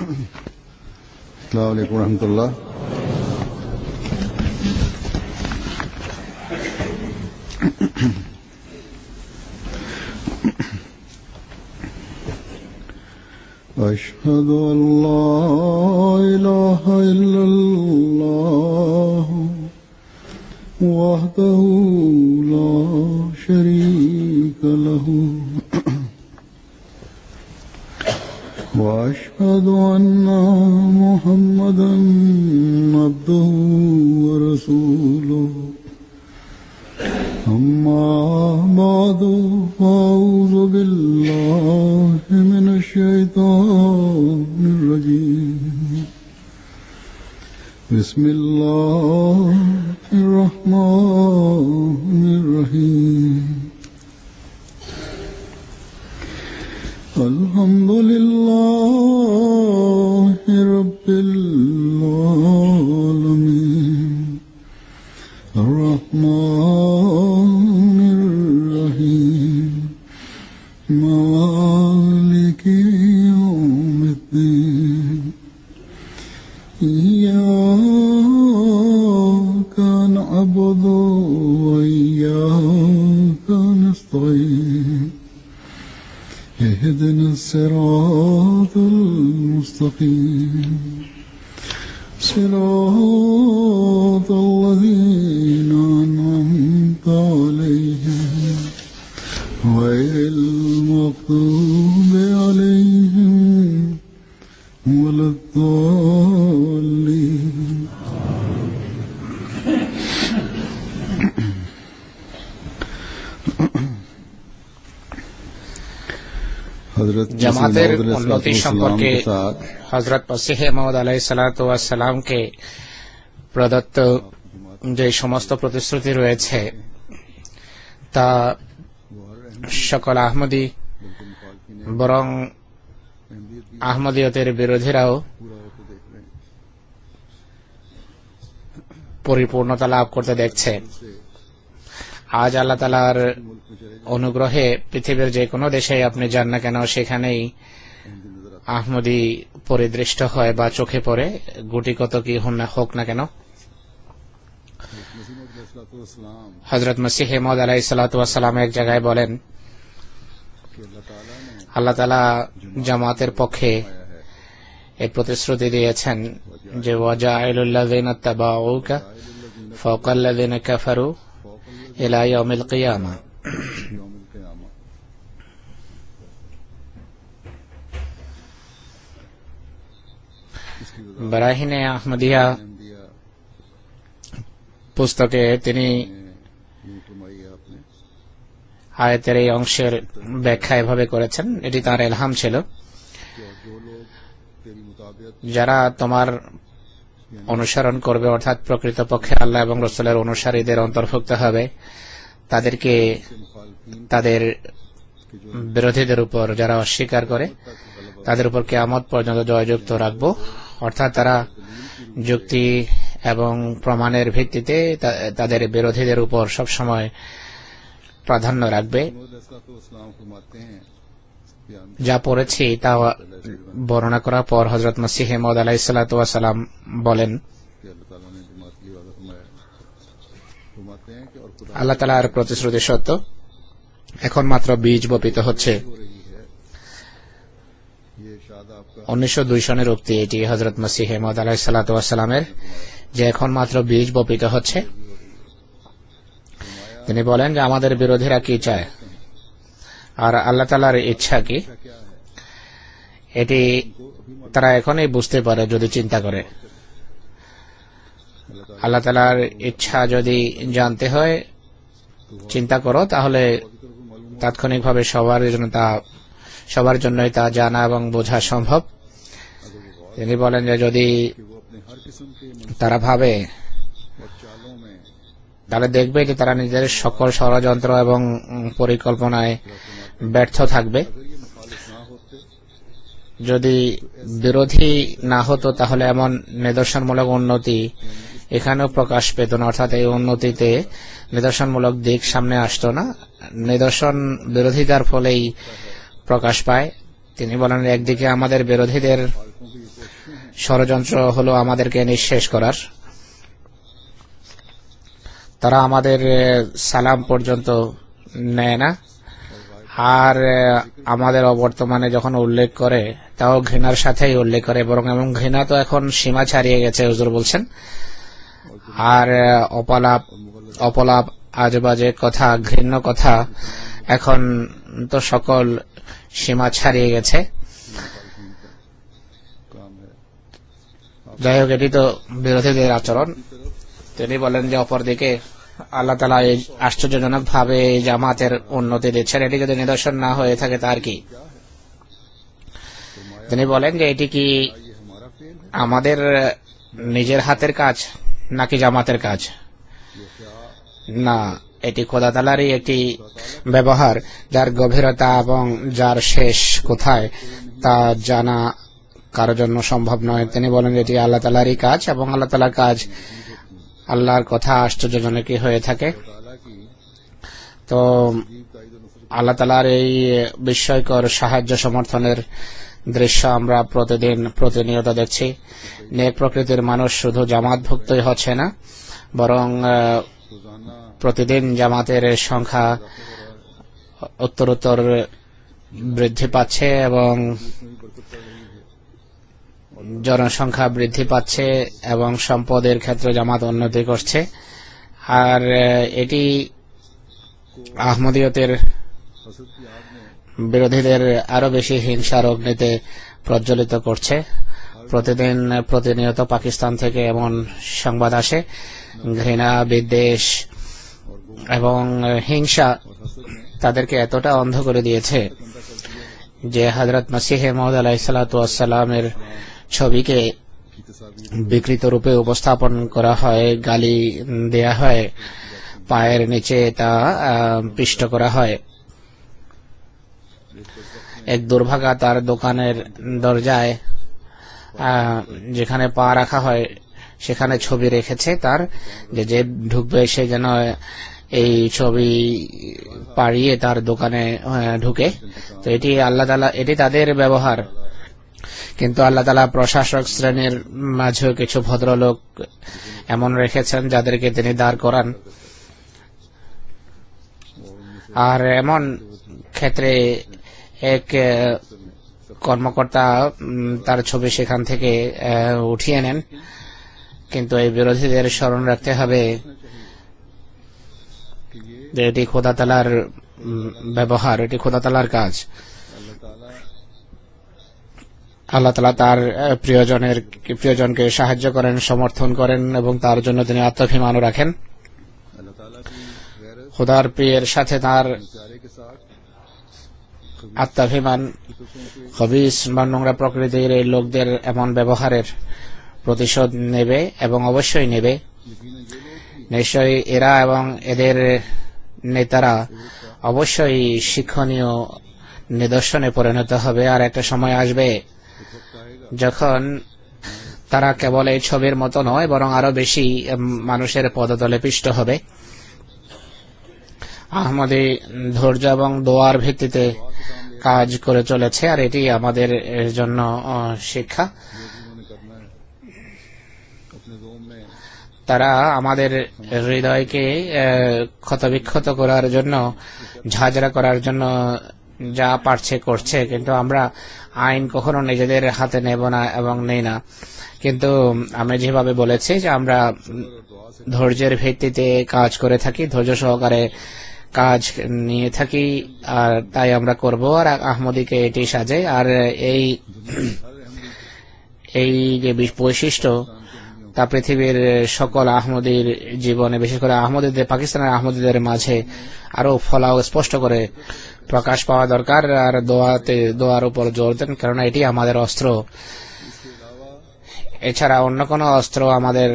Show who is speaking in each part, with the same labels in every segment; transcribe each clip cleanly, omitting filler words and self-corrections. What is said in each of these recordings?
Speaker 1: अस्सलामु अलैकुम रहमतुल्लाह। अशहदु अल्ला इलाहा इल्लल्लाह वहदहु ला शरीका लहू वअशहदु अन्ना मुहम्मदन अब्दुहु व रसूलुहु अम्मा बादु फ़अऊज़ु बिल्लाहि मिनश शैतानिर रजीम बिस्मिल्लाहिर रहमानिर रहीम अल्हम्दुलिल्लाहि रब्बिल आलमीन अर्रहमानिर रहीम मालिकि यौमिद्दीन इय्याका नअबुदु व इय्याका नस्तईन اهدنا الصراط المستقيم صراط الذين أنعمت عليهم غير المغضوب عليهم ولا الضالين
Speaker 2: জামাতের উন্নতি সম্পর্কে হযরত মসিহ মাউদ আলাইহিসসালাতু ওয়াস সালামকে প্রদত্ত যে সমস্ত প্রতিশ্রুতি রয়েছে তা সকল আহমদী বরং আহমদিয়তের বিরোধীরাও পরিপূর্ণতা লাভ করতে দেখছে। আজ আল্লাহ তাআলার অনুগ্রহে পৃথিবীর যে কোনো দেশে আপনি যান না কেন সেখানেই আহমদী পরিদৃষ্ট হয় বা চোখে পড়ে, গুটি কত কি হোক না কেন। হযরত মসিহ মাউদ আলাইহিসসালাতু ওয়াস সালাম এক জায়গায় বলেন, আল্লাহ তাআলা জামাতের পক্ষে এই প্রতিশ্রুতি দিয়েছেন যে ওয়াজাইলুল লাযিনা তাবাউকা ফাওকাল লাযিনা কাফারু ইলা ইয়াউমিল কিয়ামা। বারাহিনে আহমদিয়া পুস্তকে তিনি আয়াতের এই অংশের ব্যাখ্যা এভাবে করেছেন, এটি তার ইলহাম ছিল, যারা তোমার অনুসরণ করবে অর্থাৎ প্রকৃতপক্ষে আল্লাহ এবং রাসূলের অনুসারীদের অন্তর্ভুক্ত হবে, তাদেরকে তাদের বিরোধীদের উপর যারা অস্বীকার করে তাদের উপর কিয়ামত পর্যন্ত জয়যুক্ত রাখব। অর্থাৎ তারা যুক্তি এবং প্রমাণের ভিত্তিতে তাদের বিরোধীদের উপর সবসময় প্রাধান্য রাখবে। যা পড়েছি তা বর্ণনা করার পর হযরত মসিহ মাউদ আলাইহিসসালাতু ওয়াস সালাম বলেন, আল্লাহ তাআলার প্রতিশ্রুতি সত্য, এখন মাত্র বীজ বপিত হচ্ছে। 1902 সনের উক্তি এটি হযরত মসিহ মাউদ আলাইহিসসালাতু ওয়াস সালামের, যে এখন মাত্র বীজ বপিত হচ্ছে। তিনি বলেন যে আমাদের বিরোধীরা কি চায় আর আল্লাহ তাআলার ইচ্ছা কি, এটি তারা এখনই বুঝতে পারে যদি চিন্তা করে। আল্লাহ তাআলার ইচ্ছা যদি জানতে হয় চিন্তা করো, তাহলে তাৎক্ষণিকভাবে সবার জন্যই তা জানা এবং বোঝা সম্ভব। তিনি বলেন যে যদি তারা ভাবে তাহলে দেখবে যে তারা নিজেদের সকল ষড়যন্ত্র এবং পরিকল্পনায় ব্যর্থ থাকবে। যদি বিরোধী না হতো তাহলে এমন নিদর্শনমূলক উন্নতি এখানেও প্রকাশ পেত না, অর্থাৎ এই উন্নতিতে নিদর্শনমূলক দিক সামনে আসতো না। নিদর্শন বিরোধিতার ফলেই প্রকাশ পায়। তিনি বলেন, একদিকে আমাদের বিরোধীদের ষড়যন্ত্র হলো আমাদেরকে নিঃশেষ করার। তারা আমাদের সালাম পর্যন্ত নেয় না, আর আমাদের অবর্তমানে যখন উল্লেখ করে তাও ঘৃণার সাথেই উল্লেখ করে, বরং এবং ঘৃণা তো এখন সীমা ছাড়িয়ে গেছে হুজুর বলছেন। আর অপলাপ আজেবাজে কথা, ঘৃণ্য কথা এখন তো সকল সীমা ছাড়িয়ে গেছে। যাই হোক, এটি তো বিরোধীদের আচরণ। তিনি বলেন যে অপরদিকে আল্লাহ তাআলা এই আশ্চর্যজনক ভাবে জামাতের উন্নতি দিচ্ছেন। এটি যদি নিদর্শন না হয়ে থাকে তার কি? তিনি বলেন যে এটি কি আমাদের নিজের হাতের কাজ নাকি জামাতের কাজ? না, এটি খোদা তাআলারই একটি ব্যবহার, যার গভীরতা এবং যার শেষ কোথায় তা জানা কারোর জন্য সম্ভব নয়। তিনি বলেন এটি আল্লাহ তাআলারই কাজ, এবং আল্লাহ তাআলার কাজ, আল্লাহর কথা আশ্চর্যজনকই হয়ে থাকে। তো আল্লাহ তাআলার এই বিস্ময়কর সাহায্য সমর্থনের দৃশ্য আমরা প্রতিনিয়ত দেখছি। নেক প্রকৃতির মানুষ শুধু জামাতভুক্তই হচ্ছে না, বরং প্রতিদিন জামাতের সংখ্যা উত্তরোত্তর বৃদ্ধি পাচ্ছে এবং জনসংখ্যা বৃদ্ধি পাচ্ছে এবং সম্পদের ক্ষেত্রে জামাত উন্নতি করছে। আর এটি আহমদিয়তের বিরোধীদের আরো বেশি হিংসার অগ্নিতে প্রজ্বলিত করছে। প্রতিনিয়ত পাকিস্তান থেকে এমন সংবাদ আসে, ঘৃণা, বিদ্বেষ এবং হিংসা তাদেরকে এতটা অন্ধ করে দিয়েছে যে হযরত মসিহ মাউদ আলাইহিস সালাতু ওয়াস সালামের ছবিকে বিকৃত রূপে উপস্থাপন করা হয়, গালি দেয়া হয়, পায়ের নিচে তা পিষ্ট করা হয়। এক দুর্ভাগা তার দোকানের দরজায় যেখানে পা রাখা হয় সেখানে ছবি রেখেছে তার, যে ঢুকবে সে যেন এই ছবি পাড়িয়ে তার দোকানে ঢুকে। তো এটি আল্লাহ তাআলা, এটি তাদের ব্যবহার। কিন্তু আল্লাহ তাআলা প্রশাসক শ্রেণীর মাঝেও কিছু ভদ্রলোক এমন রেখেছেন যাদেরকে তিনি দাঁড় করান। আর এমন ক্ষেত্রে এক কর্মকর্তা তার ছবি সেখান থেকে উঠিয়ে নেন। কিন্তু এই বিরোধীদের স্মরণ রাখতে হবে যে এটি খোদা তাআলার ব্যবহার, এটি খোদা তাআলার কাজ। আল্লাহ তাআলা তার প্রিয়জনকে সাহায্য করেন, সমর্থন করেন এবং তার জন্য তিনি আত্মাভিমানও রাখেন। খোদার প্রিয়ের সাথে তার আত্মাভিমান খবিস বা নোংরা প্রকৃতির এই লোকদের এমন ব্যবহারের প্রতিশোধ নেবে এবং অবশ্যই নেবে। নিশ্চয়ই এরা এবং এদের নেতারা অবশ্যই শিক্ষণীয় নিদর্শনে পরিণত হবে। আর একটা সময় আসবে যখন তারা কেবল এই ছবির মতো নয়, বরং আরো বেশি মানুষের পদতলে পিষ্ট হবে। আহমদী ধৈর্য এবং দোয়ার ভিত্তিতে কাজ করে চলেছে, আর এটি আমাদের জন্য শিক্ষা। তারা আমাদের হৃদয়কে ক্ষতবিক্ষত করার জন্য, ঝাঁঝরা করার জন্য যা পারছে করছে, কিন্তু আমরা আইন কখনো নিজেদের হাতে নেব না এবং নেই না। কিন্তু আমি যেভাবে বলেছি যে আমরা ধৈর্যের ভিত্তিতে কাজ করে থাকি, ধৈর্য সহকারে কাজ নিয়ে থাকি, আর তাই আমরা করব। আর আহমদীকে এটি সাজে। আর এই যে বৈশিষ্ট্য তা পৃথিবীর সকল আহমদীর জীবনে, বিশেষ করে আহমদীদের, পাকিস্তানের আহমদীদের মাঝে আরো ফলাও স্পষ্ট করে প্রকাশ পাওয়া দরকার। আর দোয়ার উপর জোর দেন, কারণ এটি আমাদের অস্ত্র। এছাড়া অন্য কোনো অস্ত্র আমাদের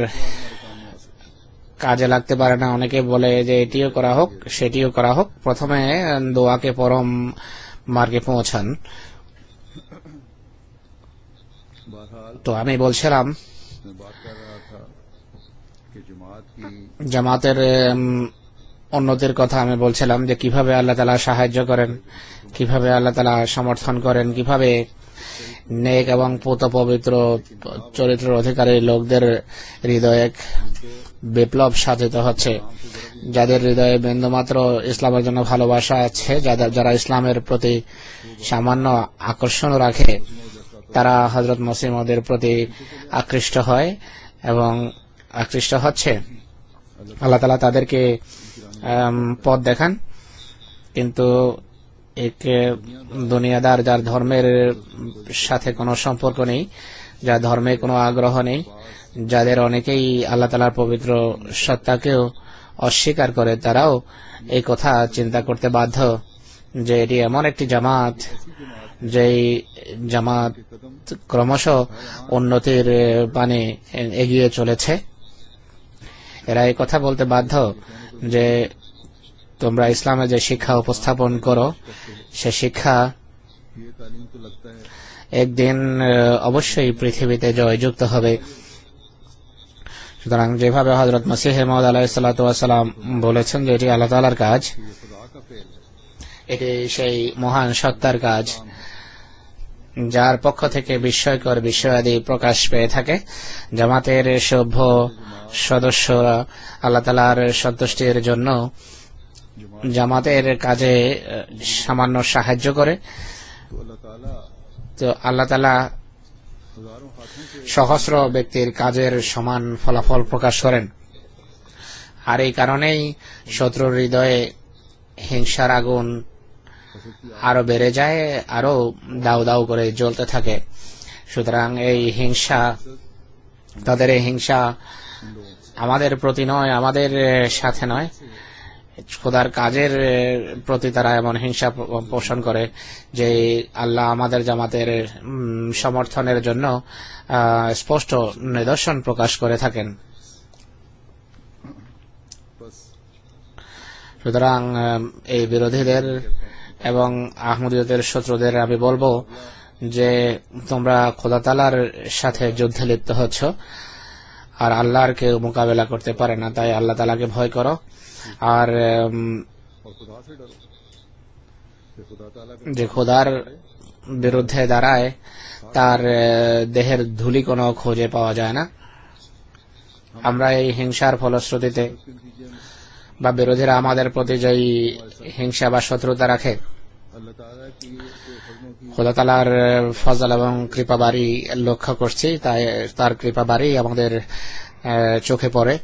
Speaker 2: কাজে লাগতে পারে না। অনেকে বলে যে এটিও করা হোক, সেটিও করা হোক, প্রথমে দোয়াকে পরম মার্গে পৌঁছান। তো আমি বলছিলাম জামাতের উন্নতির কথা আমি বলছিলাম, যে কিভাবে আল্লাহ তাআলা সাহায্য করেন, কিভাবে আল্লাহ তাআলা সমর্থন করেন, কিভাবে নেক এবং পুত পবিত্র চরিত্রের অধিকারী লোকদের হৃদয়ে বিপ্লব সাধিত হচ্ছে, যাদের হৃদয়ে বিন্দুমাত্র ইসলামের জন্য ভালোবাসা আছে, যারা ইসলামের প্রতি সামান্য আকর্ষণ রাখে, তারা হযরত মসিহ মাউদের প্রতি আকৃষ্ট হয় এবং আকৃষ্ট হচ্ছে। আল্লাহ তাআলা তাদেরকে পথ দেখান। কিন্তু এক দুনিয়াদার, যার ধর্মের সাথে কোনো সম্পর্ক নেই, যার ধর্মে কোনো আগ্রহ নেই, যাদের অনেকেই আল্লাহ তাআলার পবিত্র সত্তাকেও অস্বীকার করে, তারাও এই কথা চিন্তা করতে বাধ্য যে এটি এমন একটি জামাত, যেই জামাত ক্রমশ উন্নতির পানে এগিয়ে চলেছে। এরা এই কথা বলতে বাধ্য যে তোমরা ইসলামে যে শিক্ষা উপস্থাপন করো, সে শিক্ষা একদিন অবশ্যই পৃথিবীতে জয়যুক্ত হবে। সুতরাং যেভাবে হযরত মসিহ মাউদ আলাইহিস সালাতু ওয়াস সালাম বলেছেন যে এটি আল্লাহ তাআলার কাজ, এটি সেই মহান সত্তার কাজ যার পক্ষ থেকে বিস্ময়কর বিষয়াদি প্রকাশ পেয়ে থাকে। জামাতের সভ্য সদস্যরা আল্লাহ তাআলার সন্তুষ্টির জন্য জামাতের কাজে সামান্য সাহায্য করে, তো আল্লাহ তাআলা সহস্র ব্যক্তির কাজের সমান ফলাফল প্রকাশ করেন। আর এই কারণেই শত্রুর হৃদয়ে হিংসার আগুন আরো বেড়ে যায়, আরো দাউ দাউ করে জ্বলতে থাকে। সুতরাং এই হিংসা, তাদের এই হিংসা আমাদের প্রতি নয়, আমাদের সাথে নয়, খোদার কাজের প্রতি তারা এমন হিংসা পোষণ করে যে আল্লাহ আমাদের জামাতের সমর্থনের জন্য স্পষ্ট নিদর্শন প্রকাশ করে থাকেন। সুতরাং এই বিরোধীদের এবং আহমদীয়তের শত্রুদের আমি বলবো যে তোমরা খোদা তাআলার সাথে যুদ্ধে লিপ্ত হচ্ছ, আর আল্লাহর কেউ মোকাবেলা করতে পারে না, তাই আল্লাহ তাআলাকে ভয় করো। আর যে খোদার বিরুদ্ধে দাঁড়ায় তার দেহের ধুলি কোনো খোঁজে পাওয়া যায় না। আমরা এই হিংসার ফলশ্রুতিতে বা বিরোধীরা আমাদের প্রতি যেই হিংসা বা শত্রুতা রাখে, খোদা তাআলার ফজল এবং কৃপাবাড়ি লক্ষ্য করছি, তাই তার কৃপাবাড়ি আমাদের চোখে পড়ে।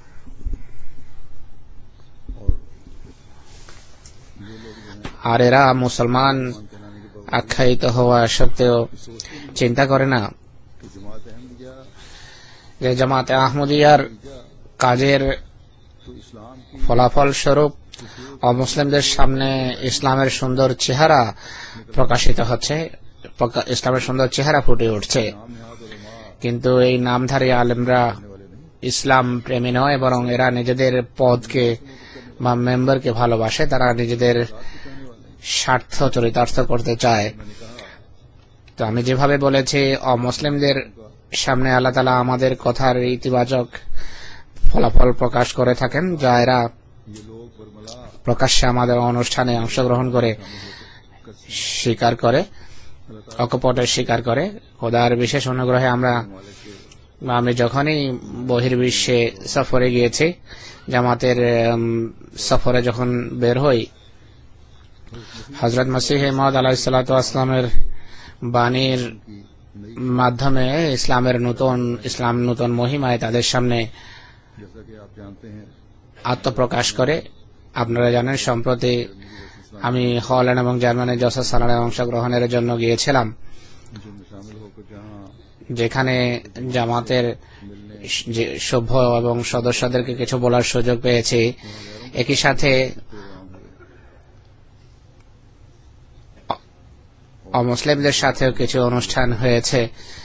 Speaker 2: আর এরা মুসলমান আখ্যায়িত হওয়া সত্ত্বেও চিন্তা করে না যে জামাতে আহমদিয়ার কাজের ফলাফল স্বরূপ অমুসলিমদের সামনে ইসলামের সুন্দর চেহারা প্রকাশিত হচ্ছে, ইসলামের সুন্দর চেহারা ফুটে উঠছে। কিন্তু এই নামধারী আলেমরা ইসলাম প্রেমী নয়, বরং এরা নিজেদের পদকে বা মেম্বারকে ভালোবাসে, তারা নিজেদের স্বার্থ চরিতার্থ করতে চায়। তো আমি যেভাবে বলেছি, অমুসলিমদের সামনে আল্লাহ তাআলা আমাদের কথার ইতিবাচক ফলাফল প্রকাশ করে থাকেন, যা এরা প্রকাশ্যে আমাদের অনুষ্ঠানে অংশগ্রহণ করে স্বীকার করে, অকপটে স্বীকার করে। খোদার বিশেষ অনুগ্রহে আমি যখনই বহির্বিশ্বে সফরে গিয়েছি, জামাতের সফরে যখন বের হই, হযরত মসিহ মাউদ আলাইহিস সালাতু ওয়াস সালামের বাণীর মাধ্যমে ইসলাম নতুন মহিমায় তাদের সামনে আত্মপ্রকাশ করে। আপনারা জানেন, সম্প্রতি আমি হল্যান্ড এবং জার্মানি জলসা সালানায় অংশগ্রহণের জন্য গিয়েছিলাম, যেখানে জামাতের সভ্য এবং সদস্যদেরকে কিছু বলার সুযোগ পেয়েছি। একই সাথে অমুসলিমদের সাথেও কিছু অনুষ্ঠান হয়েছে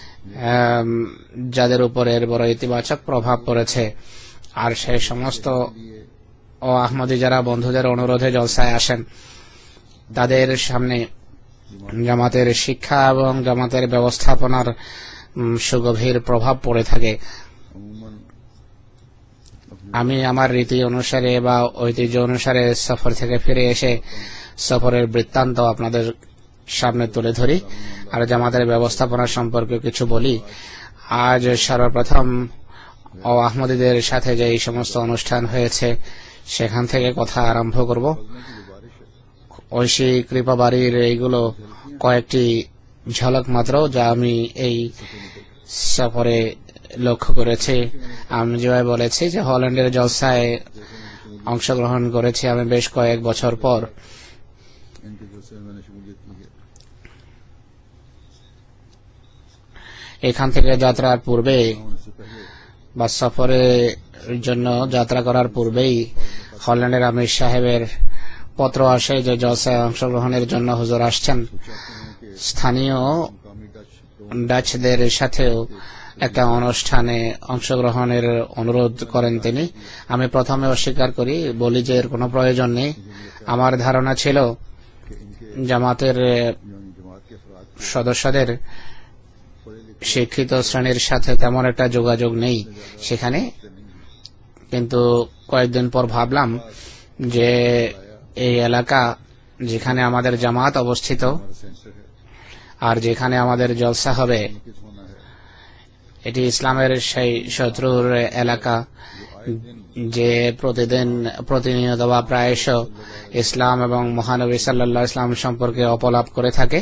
Speaker 2: যাদের উপর এর বড় ইতিবাচক প্রভাব পড়েছে। আর সেই সমস্ত আহমদী যারা বন্ধুদের অনুরোধে জলসায় আসেন, তাদের সামনে জামাতের শিক্ষা এবং জামাতের ব্যবস্থাপনার সুগভীর প্রভাব পড়ে থাকে। আমি আমার রীতি অনুসারে বা ঐতিহ্য অনুসারে সফর থেকে ফিরে এসে সফরের বৃত্তান্ত আপনাদের সামনে তুলে ধরি আর জামাতের ব্যবস্থাপনা সম্পর্কে কিছু বলি। আজ সর্বপ্রথম আহমদীদের সাথে যে এই সমস্ত অনুষ্ঠান হয়েছে সেখান থেকে কথা আরম্ভ করব। ঐশী কৃপা বাড়ির এইগুলো কয়েকটি ঝলক মাত্র যা আমি এই সফরে লক্ষ্য করেছি। আমি যেভাবে বলেছি যে হল্যান্ডের জলসায় অংশগ্রহণ করেছি আমি বেশ কয়েক বছর পর। এখান থেকে যাত্রার পূর্বে বা সফরের জন্য যাত্রা করার পূর্বেই হল্যান্ডের আমির সাহেবের পত্র আসে যে জলসায় অংশগ্রহণের জন্য হুজুর আসছেন। স্থানীয় ডাচদের সাথেও একটা অনুষ্ঠানে অংশগ্রহণের অনুরোধ করেন তিনি। আমি প্রথমে অস্বীকার করি, বলি যে এর কোনো প্রয়োজন নেই। আমার ধারণা ছিল জামাতের সদস্যদের শিক্ষিত শ্রেণীর সাথে তেমন একটা যোগাযোগ নেই সেখানে, কিন্তু কয়েকদিন পর ভাবলাম যে এই এলাকা যেখানে আমাদের জামাত অবস্থিত আর যেখানে আমাদের জলসা হবে এটি ইসলামের সেই শত্রুর এলাকা যে প্রতিনিয়ত বা প্রায়শ ইসলাম এবং মহানবী সাল্লাল্লাহু আলাইহি ওয়াসাল্লাম সম্পর্কে অপলাপ করে থাকে।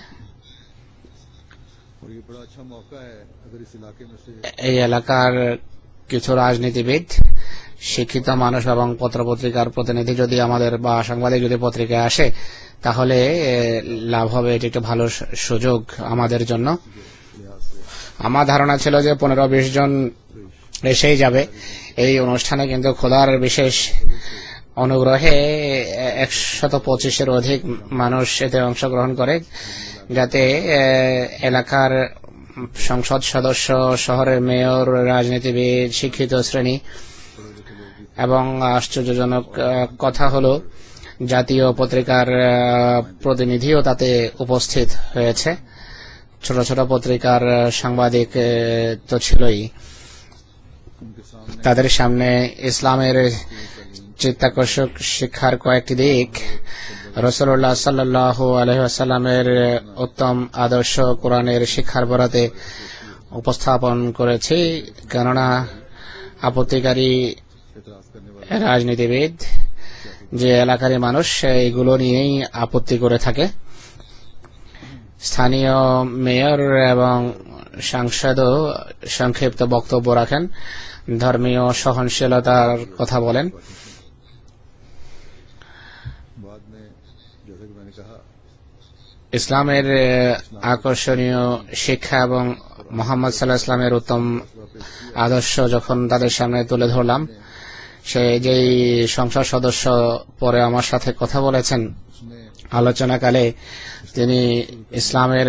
Speaker 2: এই এলাকার কিছু রাজনীতিবিদ, শিক্ষিত মানুষ এবং পত্রপত্রিকার প্রতিনিধি যদি আমাদের বা সাংবাদিক যদি পত্রিকায় আসে তাহলে লাভ হবে। এটি একটা ভালো সুযোগ আমাদের জন্য। আমার ধারণা ছিল যে 15-20 জন এসেই যাবে এই অনুষ্ঠানে, কিন্তু খোদার বিশেষ অনুগ্রহে 125-এর অধিক মানুষ এতে অংশগ্রহণ করে, যাতে এলাকার সংসদ সদস্য, শহরের মেয়র, রাজনীতিবিদ, শিক্ষিত শ্রেণী এবং আশ্চর্যজনক কথা হলো জাতীয় পত্রিকার প্রতিনিধিও তাতে উপস্থিত হয়েছে। ছোট ছোট পত্রিকার সাংবাদিক তো ছিলই। তাদের সামনে ইসলামের চিত্তাকর্ষক শিক্ষার কয়েকটি দিক, রাসূলুল্লাহ সাল্লাল্লাহু আলাইহি ওয়াসাল্লামের উত্তম আদর্শ কোরআনের শিক্ষার বরাতে উপস্থাপন করেছি। কেননা আপত্তিকারী রাজনীতিবিদ যে এলাকারই মানুষ এইগুলো নিয়েই আপত্তি করে থাকে। স্থানীয় মেয়র এবং সাংসদও সংক্ষিপ্ত বক্তব্য রাখেন, ধর্মীয় সহনশীলতার কথা বলেন। ইসলামের আকর্ষণীয় শিক্ষা এবং মুহাম্মদ সাল্লাল্লাহু আলাইহি ওয়াসাল্লামের উত্তম আদর্শ যখন তাদের সামনে তুলে ধরলাম, সে যেই সংসদ সদস্য পরে আমার সাথে কথা বলেছেন, আলোচনাকালে তিনি ইসলামের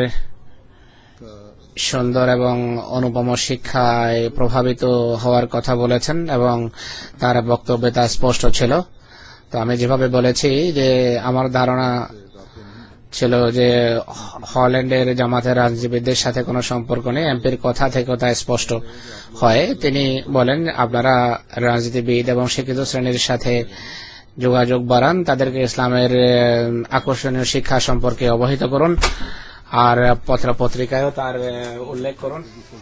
Speaker 2: সুন্দর এবং অনুপম শিক্ষায় প্রভাবিত হওয়ার কথা বলেছেন এবং তার বক্তব্যে তা স্পষ্ট ছিল। তো আমি যেভাবে বলেছি যে আমার ধারণা ছিল যে হল্যান্ডের জামাতের রাজনীতিবিদদের সাথে কোনো সম্পর্ক নেই, এমপির কথা থেকেও তা স্পষ্ট হয়। তিনি বলেন, আপনারা রাজনীতিবিদ এবং শিক্ষিত শ্রেণীর সাথে যোগাযোগ বাড়ান, তাদেরকে ইসলামের আকর্ষণীয় শিক্ষা সম্পর্কে অবহিত করুন আর পত্র পত্রিকায়ও তার উল্লেখ করুন।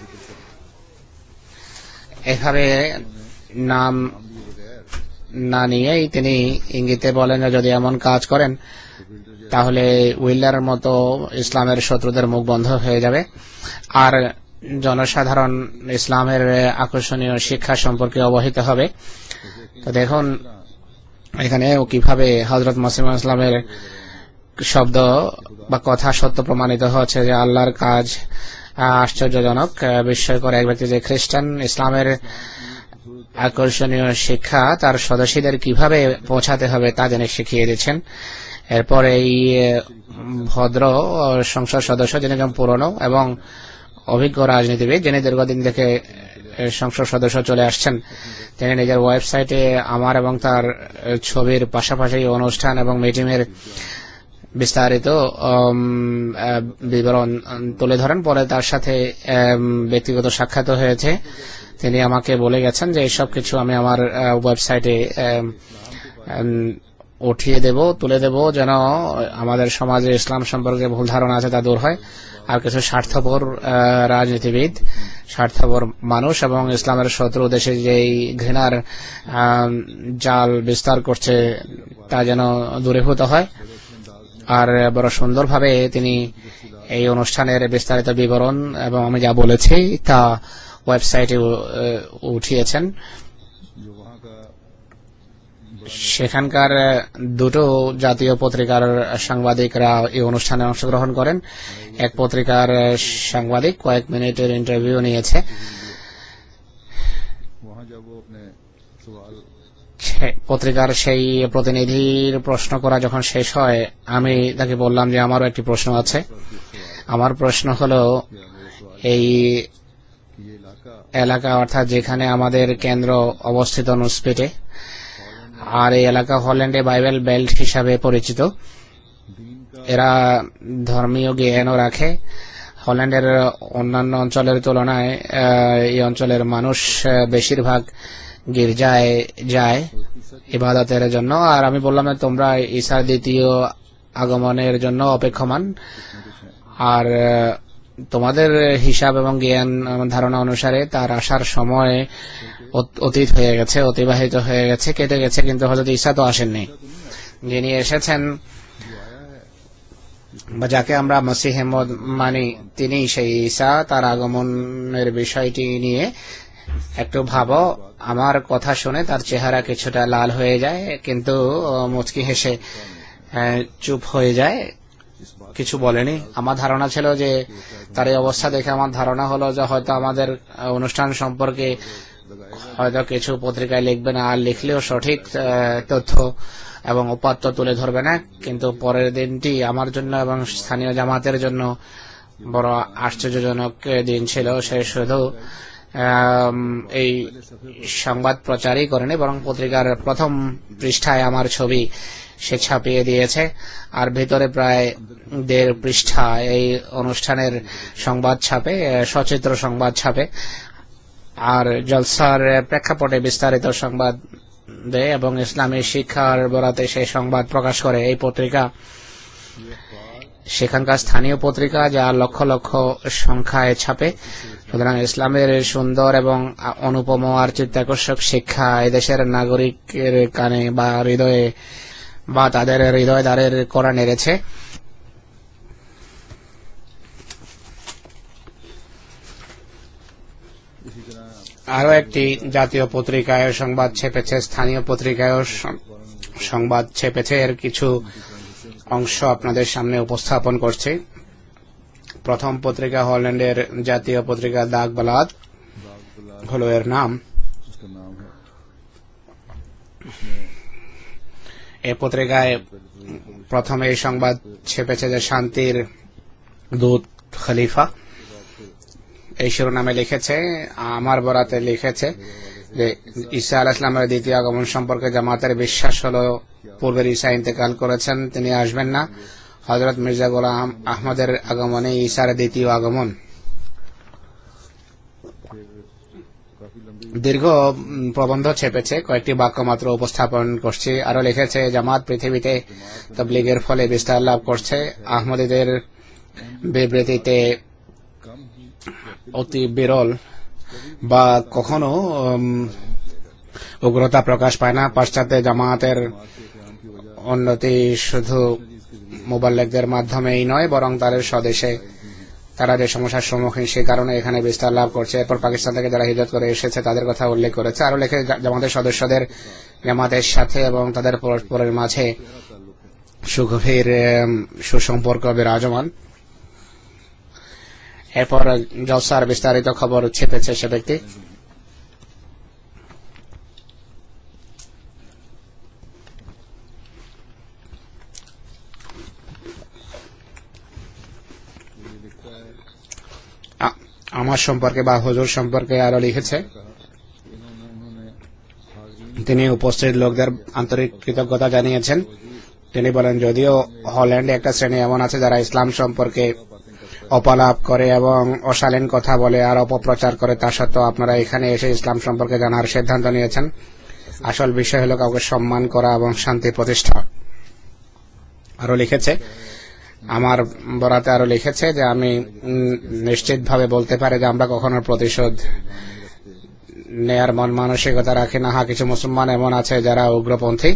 Speaker 2: এভাবে নাম না নিয়েই তিনি ইঙ্গিতে বলেন যে যদি এমন কাজ করেন তাহলে উইলারের মতো ইসলামের শত্রুদের মুখ বন্ধ হয়ে যাবে আর জনসাধারণ ইসলামের আকর্ষণীয় শিক্ষা সম্পর্কে অবহিত হবে। তো দেখুন এখানে কিভাবে হযরত মুসলিম ইসলামের শব্দ বা কথা সত্য প্রমাণিত হচ্ছে যে আল্লাহর কাজ আশ্চর্যজনক, বিস্ময়কর। এক ব্যক্তি যে খ্রিস্টান ইসলামের আকর্ষণীয় শিক্ষা তার সদস্যদের কিভাবে পৌঁছাতে হবে তা জেনে শিখিয়ে দিচ্ছেন। এরপর এই ভদ্র সংসদ সদস্য, যিনি একজন পুরনো এবং অভিজ্ঞ রাজনীতিবিদ, যিনি দীর্ঘদিন থেকে সংসদ সদস্য চলে আসছেন, তিনি নিজের ওয়েবসাইটে আমার এবং তার ছবির পাশাপাশি অনুষ্ঠান এবং মিটিংয়ের বিস্তারিত বিবরণ তুলে ধরেন। পরে তার সাথে ব্যক্তিগত সাক্ষাৎ হয়েছে। তিনি আমাকে বলে গেছেন যে এইসব কিছু আমি আমার ওয়েবসাইটে উঠিয়ে দেব, তুলে দেব, যেন আমাদের সমাজে ইসলাম সম্পর্কে ভুল ধারণা আছে তা দূর হয়। আর কিছু স্বার্থপর রাজনীতিবিদ, স্বার্থপর মানুষ এবং ইসলামের শত্রু দেশে যেই ঘৃণার জাল বিস্তার করছে তা যেন দূরীভূত হয়। আর বড় সুন্দরভাবে তিনি এই অনুষ্ঠানের বিস্তারিত বিবরণ এবং আমি যা বলেছি তা ওয়েবসাইটে উঠিয়েছেন। সেখানকার দুটো জাতীয় পত্রিকার সাংবাদিকরা এই অনুষ্ঠানে অংশগ্রহণ করেন। এক পত্রিকার সাংবাদিক কয়েক মিনিটের ইন্টারভিউ নিয়েছে। পত্রিকার সেই প্রতিনিধির প্রশ্ন করা যখন শেষ হয়, আমি তাকে বললাম যে আমারও একটি প্রশ্ন আছে। আমার প্রশ্ন হলো, এই এলাকা অর্থাৎ যেখানে আমাদের কেন্দ্র অবস্থিত নুসপিটে, আর এই এলাকা হল্যান্ডে বাইবেল বেল্ট হিসাবে পরিচিত। এরা ধর্মীয় জ্ঞানও রাখে। হল্যান্ডের অন্যান্য অঞ্চলের তুলনায় এই অঞ্চলের মানুষ বেশিরভাগ গির্জায় যায় ইবাদতের জন্য। আর আমি বললাম তোমরা ঈসার দ্বিতীয় আগমনের জন্য অপেক্ষমান, আর তোমাদের হিসাব এবং জ্ঞান ধারণা অনুসারে তার আসার সময় অতীত হয়ে গেছে, অতিবাহিত হয়ে গেছে, কেটে গেছে, কিন্তু হযরত ঈসা তো আসেননি। যিনি এসেছেন বা যাকে আমরা মসিহে মউদ মানি, তিনি সেই ঈসা। তার আগমনের বিষয়টি নিয়ে একটু ভাবো। আমার কথা শুনে তার চেহারা কিছুটা লাল হয়ে যায়, কিন্তু মুচকি হেসে চুপ হয়ে যায়, কিছু বলেনি। আমার ধারণা ছিল যে তার এই অবস্থা দেখে আমার ধারণা হলো যে হয়তো আমাদের অনুষ্ঠান সম্পর্কে হয়তো কিছু পত্রিকায় লিখবে না, আর লিখলেও সঠিক তথ্য এবং উপাত্ত তুলে ধরবে না। কিন্তু পরের দিনটি আমার জন্য এবং স্থানীয় জামাতের জন্য বড় আশ্চর্যজনক দিন ছিল। সে শুধু এই সংবাদ প্রচারই করেনি, বরং পত্রিকার প্রথম পৃষ্ঠায় আমার ছবি সে ছাপিয়ে দিয়েছে, আর ভিতরে প্রায় 1.5 পৃষ্ঠা এই অনুষ্ঠানের সংবাদ ছাপে, সচিত্র সংবাদ ছাপে, আর জলসার প্রেক্ষাপটে বিস্তারিত সংবাদ দেয় এবং ইসলামী শিক্ষার বরাতে সেই সংবাদ প্রকাশ করে। এই পত্রিকা সেখানকার স্থানীয় পত্রিকা, যা লক্ষ লক্ষ সংখ্যায় ছাপে। সুতরাং ইসলামের সুন্দর এবং অনুপম আর চিত্তাকর্ষক শিক্ষা এদেশের নাগরিকের কানে বা হৃদয়ে বা তাদের হৃদয় দ্বারের করা নেড়েছে। আরো একটি জাতীয় পত্রিকায় সংবাদ ছেপেছে, স্থানীয় পত্রিকায় সংবাদ ছেপেছে। এর কিছু অংশ আপনাদের সামনে উপস্থাপন করছি। প্রথম পত্রিকা হল্যান্ডের জাতীয় পত্রিকা দাগব্লাদ হলো এর নাম। এই পত্রিকায় প্রথমে এই সংবাদ ছেপেছে যে শান্তির দূত খলিফা, এই শিরোনামে লিখেছে। আমার বরাতে লিখেছে যে ঈসা আলাইহিস সালামের দ্বিতীয় আগমন সম্পর্কে জামাতের বিশ্বাস হলো পূর্বের ঈসা ইন্তেকাল করেছেন, তিনি আসবেন না। হযরত মির্জা গোলাম আহমদের আগমনে ঈসার দ্বিতীয় আগমন। দীর্ঘ প্রবন্ধ ছেপেছে, কয়েকটি বাক্য মাত্র উপস্থাপন করছি। আরো লিখেছে জামাত পৃথিবীতে তাবলীগের ফলে বিস্তার লাভ করছে, আহমদীদের বিবৃতিতে অতি বিরল বা কখনো উগ্রতা প্রকাশ পায় না। পাশ্চাত্যে জামাতের উন্নতি শুধু মুবাল্লিগদের মাধ্যমেই নয়, বরং তাদের স্বদেশে তারা যে সমস্যার সম্মুখীন সে কারণে এখানে বিস্তার লাভ করছে। এরপর পাকিস্তান থেকে যারা হিজরত করে এসেছে তাদের কথা উল্লেখ করেছে। আরো লেখে জামাতের সদস্যদের জামাতের সাথে এবং তাদের পরস্পরের মাঝে সুগভীর সুসম্পর্ক বিরাজমান। এরপর জলসার বিস্তারিত খবর ছেপেছে সে ব্যক্তি। আমার সম্পর্কে বা হুজুর সম্পর্কে আরো লিখেছে, তিনি উপস্থিত লোকদের আন্তরিক কৃতজ্ঞতা জানিয়েছেন। তিনি বলেন, যদিও হল্যান্ডে একটা শ্রেণী এমন আছে যারা ইসলাম সম্পর্কে অপলাপ করে এবং অশালীন কথা বলে আর অপপ্রচার করে, তা সত্ত্বেও আপনারা এখানে এসে ইসলাম সম্পর্কে জানার সিদ্ধান্ত নিয়েছেন। আসল বিষয় হলো কাউকে সম্মান করা এবং শান্তি প্রতিষ্ঠা। আরো লিখেছে, আমার বরাতে আরো লিখেছে যে আমি নিশ্চিতভাবে বলতে পারি যে আমরা কখনো প্রতিশোধ নেয়ার মন মানসিকতা রাখি না। হ্যাঁ, কিছু মুসলমান এমন আছে যারা উগ্রপন্থী।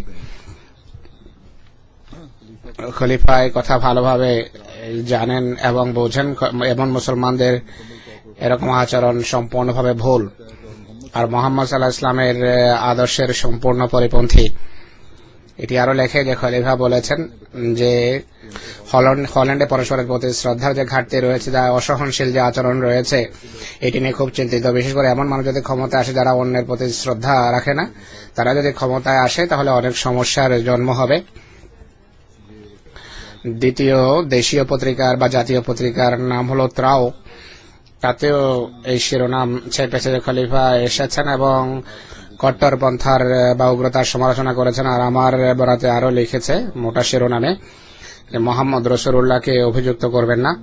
Speaker 2: খলিফা এই কথা ভালোভাবে জানেন এবং বোঝেন, এবং মুসলমানদের এরকম আচরণ সম্পূর্ণভাবে ভুল আর মোহাম্মদ সাল্লাল্লাহু আলাইহি ওয়াসাল্লামের আদর্শের সম্পূর্ণ পরিপন্থী। এটি আরো লেখে যে খলিফা বলেছেন যে হল্যান্ডে পরস্পরের প্রতি শ্রদ্ধার যে ঘাটতি রয়েছে, যা অসহনশীল যে আচরণ রয়েছে, এটি নিয়ে খুব চিন্তিত। বিশেষ করে এমন মানুষ যদি ক্ষমতায় আসে যারা অন্যের প্রতি শ্রদ্ধা রাখে না, তারা যদি ক্ষমতায় আসে তাহলে অনেক সমস্যার জন্ম হবে। দ্বিতীয় দেশীয় পত্রিকার বা জাতীয় পত্রিকার নাম হলো ত্রাও, তাতেও এই শিরোনাম ছেপেছে যে খলিফা এসেছেন এবং কট্টরপন্থার বা উগ্রতার সমালোচনা করেছেন। আর আমার বরাতে আরো লিখেছে মোটা শিরোনামে যে মোহাম্মদ রাসূলুল্লাহকে অভিযুক্ত করবেন না,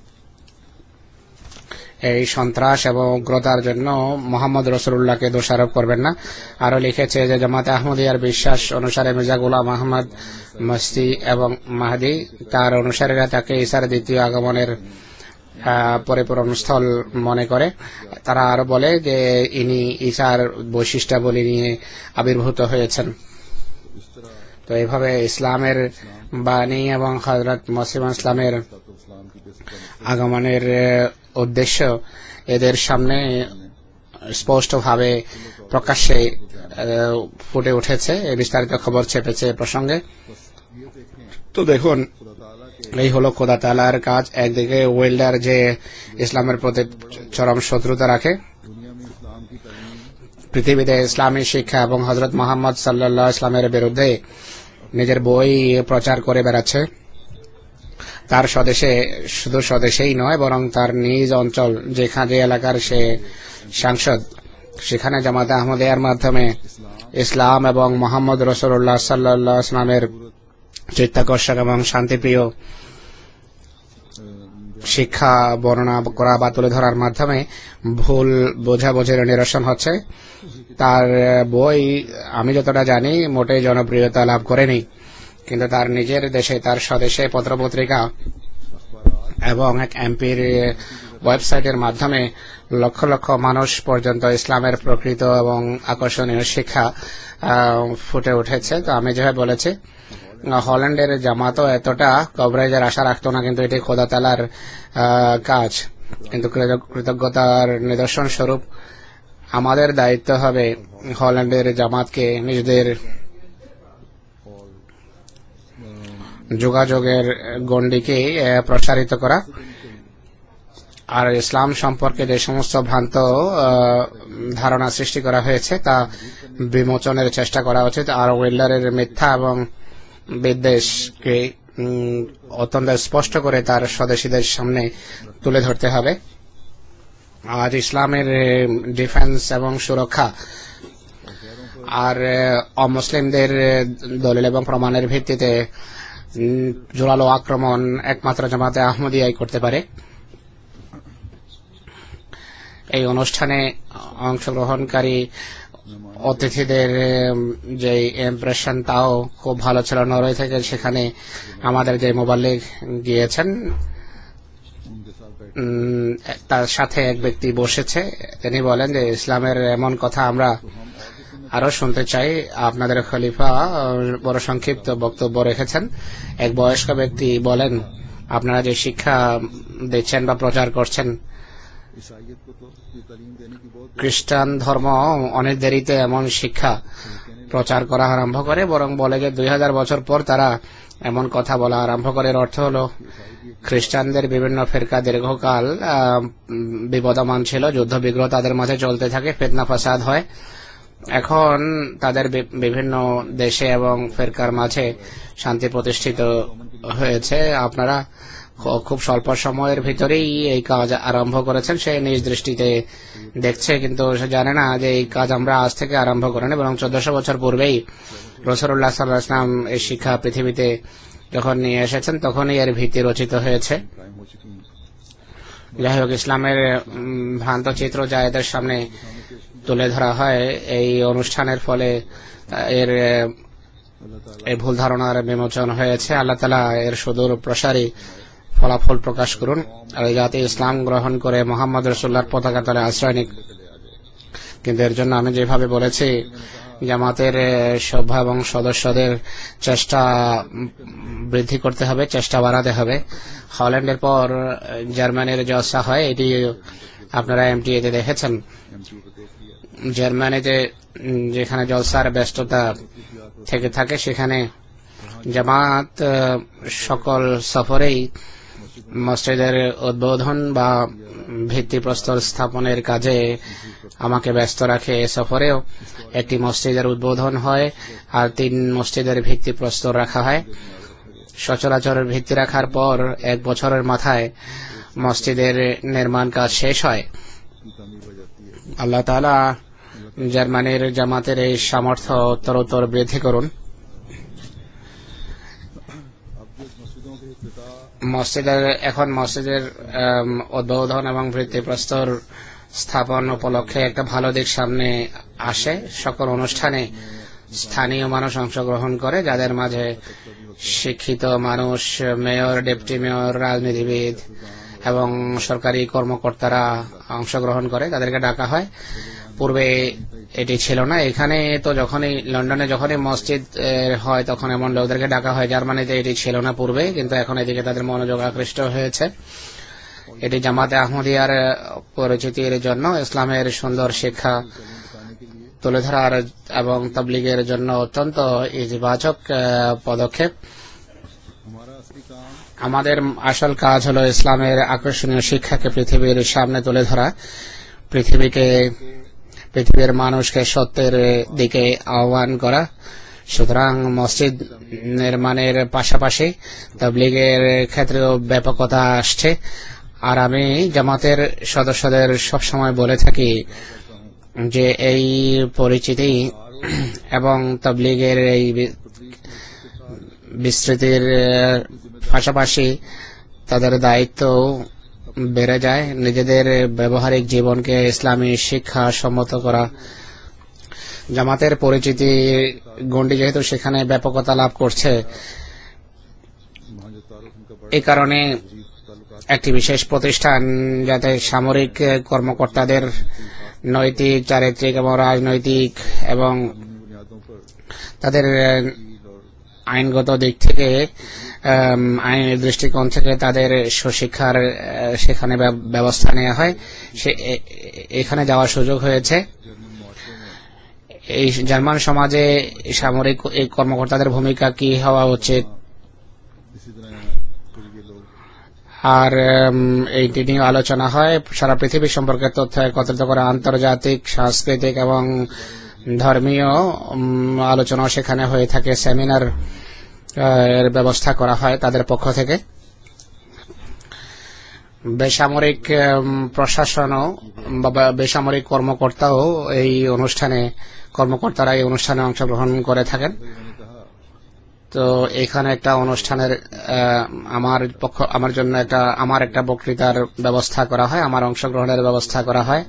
Speaker 2: এই সন্ত্রাস এবং উগ্রতার জন্য মোহাম্মদ রাসূলুল্লাহকে দোষারোপ করবেন না। আরো লিখেছে যে জামাতে আহমদিয়ার বিশ্বাস অনুসারে মির্জা গোলাম আহমদ মসি এবং মাহদি তার অনুসারীরা তাকে ঈসার দ্বিতীয় আগমনের পরিপূরণ স্থল মনে করে। তারা আরো বলে যে ইনি ঈসার বৈশিষ্ট্যাবলী নিয়ে আবির্ভূত হয়েছেন। তো এইভাবে ইসলামের বাণী এবং হযরত মসিহ ইসলামের আগমনের উদ্দেশ্য এদের সামনে স্পষ্টভাবে প্রকাশ্যে ফুটে উঠেছে। বিস্তারিত খবর ছেপেছে প্রসঙ্গে। তো দেখুন, এই হলো খোদা তাআলার কাজ। একদিকে ওয়েল্ডার যে ইসলামের প্রতি চরম শত্রুতা রাখে, পৃথিবীতে ইসলামী শিক্ষা এবং হযরত মুহাম্মদ সাল্লাল্লাহু আলাইহি ওয়াসাল্লামের বিরুদ্ধে নিজের বই প্রচার করে বেড়াচ্ছে। তার স্বদেশে, শুধু স্বদেশেই নয় বরং তার নিজ অঞ্চল যেখানে এলাকার সে সাংসদ, সেখানে জামাতে আহমদিয়ার মাধ্যমে ইসলাম এবং মুহাম্মদ রাসূলুল্লাহ সাল্লাল্লাহু আলাইহি ওয়াসাল্লামের চিত্তাকর্ষক এবং শান্তিপ্রিয় শিক্ষা বর্ণনা করা বা তুলে ধরার মাধ্যমে ভুল বোঝাবুঝির নিরসন হচ্ছে। তার বই আমি যতটা জানি মোটেই জনপ্রিয়তা লাভ করেনি, কিন্তু তার নিজের দেশে, তার স্বদেশে পত্রপত্রিকা এবং এক এমপির ওয়েবসাইটের মাধ্যমে লক্ষ লক্ষ মানুষ পর্যন্ত ইসলামের প্রকৃত এবং আকর্ষণীয় শিক্ষা ফুটে উঠেছে। তো আমি যেভাবে বলেছি, হল্যান্ডের জামাতও এতটা কভারেজের আশা রাখতো না, কিন্তু এটি খোদা তাআলার কাজ। কিন্তু কৃতজ্ঞতার নিদর্শন স্বরূপ আমাদের দায়িত্ব হবে হল্যান্ডের জামাতকে নিজেদের যোগাযোগের গণ্ডিকে প্রসারিত করা আর ইসলাম সম্পর্কে যে সমস্ত ভ্রান্ত ধারণা সৃষ্টি করা হয়েছে তা বিমোচনের চেষ্টা করা উচিত। আর ওয়েল্ডারের মিথ্যা এবং বিদ্বেষকে অত্যন্ত স্পষ্ট করে তার স্বদেশীদের সামনে তুলে ধরতে হবে। আজ ইসলামের ডিফেন্স এবং সুরক্ষা আর অমুসলিমদের দলিল এবং প্রমাণের ভিত্তিতে জোরালো আক্রমণ একমাত্র জামাতে আহমদিয়াই করতে পারে। এই অনুষ্ঠানে অংশগ্রহণকারী অতিথিদের যে ইমপ্রেশন তাও খুব ভালো ছিল। নরওয়ে থেকে সেখানে আমাদের যে মুবাল্লিগ গিয়েছেন তার সাথে এক ব্যক্তি বসেছে, তিনি বলেন যে ইসলামের এমন কথা আমরা আরো শুনতে চাই। আপনাদের খলিফা বড় সংক্ষিপ্ত বক্তব্য রেখেছেন। এক বয়স্ক ব্যক্তি বলেন, আপনারা যে শিক্ষা দিচ্ছেন বা প্রচার করছেন, খ্রিস্টান ধর্ম অনেক দেরিতে এমন শিক্ষা প্রচার করা আরম্ভ করে, বরং বলে যে 2000 বছর পর তারা এমন কথা বলা আরম্ভ করে। এর অর্থ হলো খ্রিস্টানদের বিভিন্ন ফিরকা দীর্ঘকাল বিবদমান ছিল, যুদ্ধ বিগ্রহ তাদের মাঝে চলতে থাকে, ফিতনা ফাসাদ হয়। এখন তাদের বিভিন্ন দেশে এবং ফিরকার মাঝে শান্তি প্রতিষ্ঠিত হয়েছে। আপনারা খুব স্বল্প সময়ের ভিতরেই এই কাজ আরম্ভ করেছেন। সে নিজ দৃষ্টিতে দেখছে, কিন্তু সে জানে না যে এই কাজ আমরা আজ থেকে আরম্ভ করিনি, বরং 1400 বছর পূর্বেই রাসূলুল্লাহ সাল্লাল্লাহু আলাইহি ওয়াসাল্লাম এই শিক্ষা পৃথিবীতে যখন নিয়ে এসেছেন তখনই এর ভিত্তি রচিত হয়েছে। যাই হোক, ইসলামের ভ্রান্ত চিত্র যা এদের সামনে তুলে ধরা হয়, এই অনুষ্ঠানের ফলে এর এই ভুল ধারণার বিমোচন হয়েছে। আল্লাহ তাআলা এর সুদূর প্রসারী ফলাফল প্রকাশ করুন। আর এই জাতি ইসলাম গ্রহণ করে মোহাম্মদ রাসূলুল্লাহর পতাকা তলে আশ্রয় নিক। কিন্তু এর জন্য আমি যেভাবে বলেছি, জামাতের সভ্য এবং সদস্যদের চেষ্টা বৃদ্ধি করতে হবে, চেষ্টা বাড়াতে হবে। হল্যান্ডের পর জার্মানির জলসা হয়, এটি আপনারা এমটিএতে দেখেছেন। জার্মানিতে যেখানে জলসার ব্যস্ততা থেকে থাকে, সেখানে জামাত সকল সফরেই মসজিদের উদ্বোধন বা ভিত্তিপ্রস্তর স্থাপনের কাজে আমাকে ব্যস্ত রাখে। এ সফরেও একটি মসজিদের উদ্বোধন হয় আর 3 মসজিদের ভিত্তিপ্রস্তর রাখা হয়। সচরাচরের ভিত্তি রাখার পর 1 বছরের মাথায় মসজিদের নির্মাণ কাজ শেষ হয়। আল্লাহ তাআলা জার্মানির জামাতের এই সামর্থ্য উত্তরোত্তর বৃদ্ধি করুন। মসজিদের উদ্বোধন এবং ভিত্তিপ্রস্তর স্থাপন উপলক্ষে একটা ভালো দিক সামনে আসে। সকল অনুষ্ঠানে স্থানীয় মানুষ অংশগ্রহণ করে, যাদের মাঝে শিক্ষিত মানুষ, মেয়র, ডেপুটি মেয়র, রাজনীতিবিদ এবং সরকারি কর্মকর্তারা অংশগ্রহণ করে, তাদেরকে ডাকা হয়। পূর্বে এটি ছিল না। এখানে তো লন্ডনে যখনই মসজিদ হয় তখন এমন লোকদেরকে ডাকা হয়। জার্মানিতে এটি ছিল না পূর্বে, কিন্তু এখন এদিকে তাদের মনোযোগ আকৃষ্ট হয়েছে। এটি জামাতে আহমদিয়ার পরিচিতির জন্য, ইসলামের সুন্দর শিক্ষা তুলে ধরার এবং তাবলীগের জন্য অত্যন্ত ইতিবাচক পদক্ষেপ। আমাদের আসল কাজ হলো ইসলামের আকর্ষণীয় শিক্ষাকে পৃথিবীর সামনে তুলে ধরা, পৃথিবীর মানুষকে সত্যের দিকে আহ্বান করা। সুতরাং মসজিদ নির্মাণের পাশাপাশি তাবলীগের ক্ষেত্রেও ব্যাপকতা আসছে। আর আমি জামাতের সদস্যদের সবসময় বলে থাকি যে এই পরিচিতি এবং তাবলীগের এই বিস্তৃতির পাশাপাশি তাদের দায়িত্ব বেড়ে যায় নিজেদের ব্যবহারিক জীবনকে ইসলামী শিক্ষা সম্মত করা। জামাতের পরিচিতি গণ্ডি যেহেতু সেখানে ব্যাপকতা লাভ করছে, এই কারণে একটি বিশেষ প্রতিষ্ঠান যাতে সামরিক কর্মকর্তাদের নৈতিক, চারিত্রিক এবং রাজনৈতিক এবং তাদের আইনগত দিক থেকে, আইনের দৃষ্টিকোণ থেকে তাদের সুশিক্ষার সেখানে ব্যবস্থা নেওয়া হয়, এখানে যাওয়ার সুযোগ হয়েছে। এই জার্মান সমাজে সামরিক এই কর্মকর্তাদের ভূমিকা কি হওয়া উচিত, আর এইটি নিয়ে আলোচনা হয়। সারা পৃথিবী সম্পর্কে তথ্য একত্রিত করে আন্তর্জাতিক, সাংস্কৃতিক এবং ধর্মীয় আলোচনা সেখানে হয়ে থাকে। সেমিনার এর ব্যবস্থা করা হয় তাদের পক্ষ থেকে। বেসামরিক প্রশাসনও বা বেসামরিক কর্মকর্তারা এই অনুষ্ঠানে অংশগ্রহণ করে থাকেন। তো এখানে একটা অনুষ্ঠানের আমার একটা বক্তৃতার ব্যবস্থা করা হয়, আমার অংশগ্রহণের ব্যবস্থা করা হয়।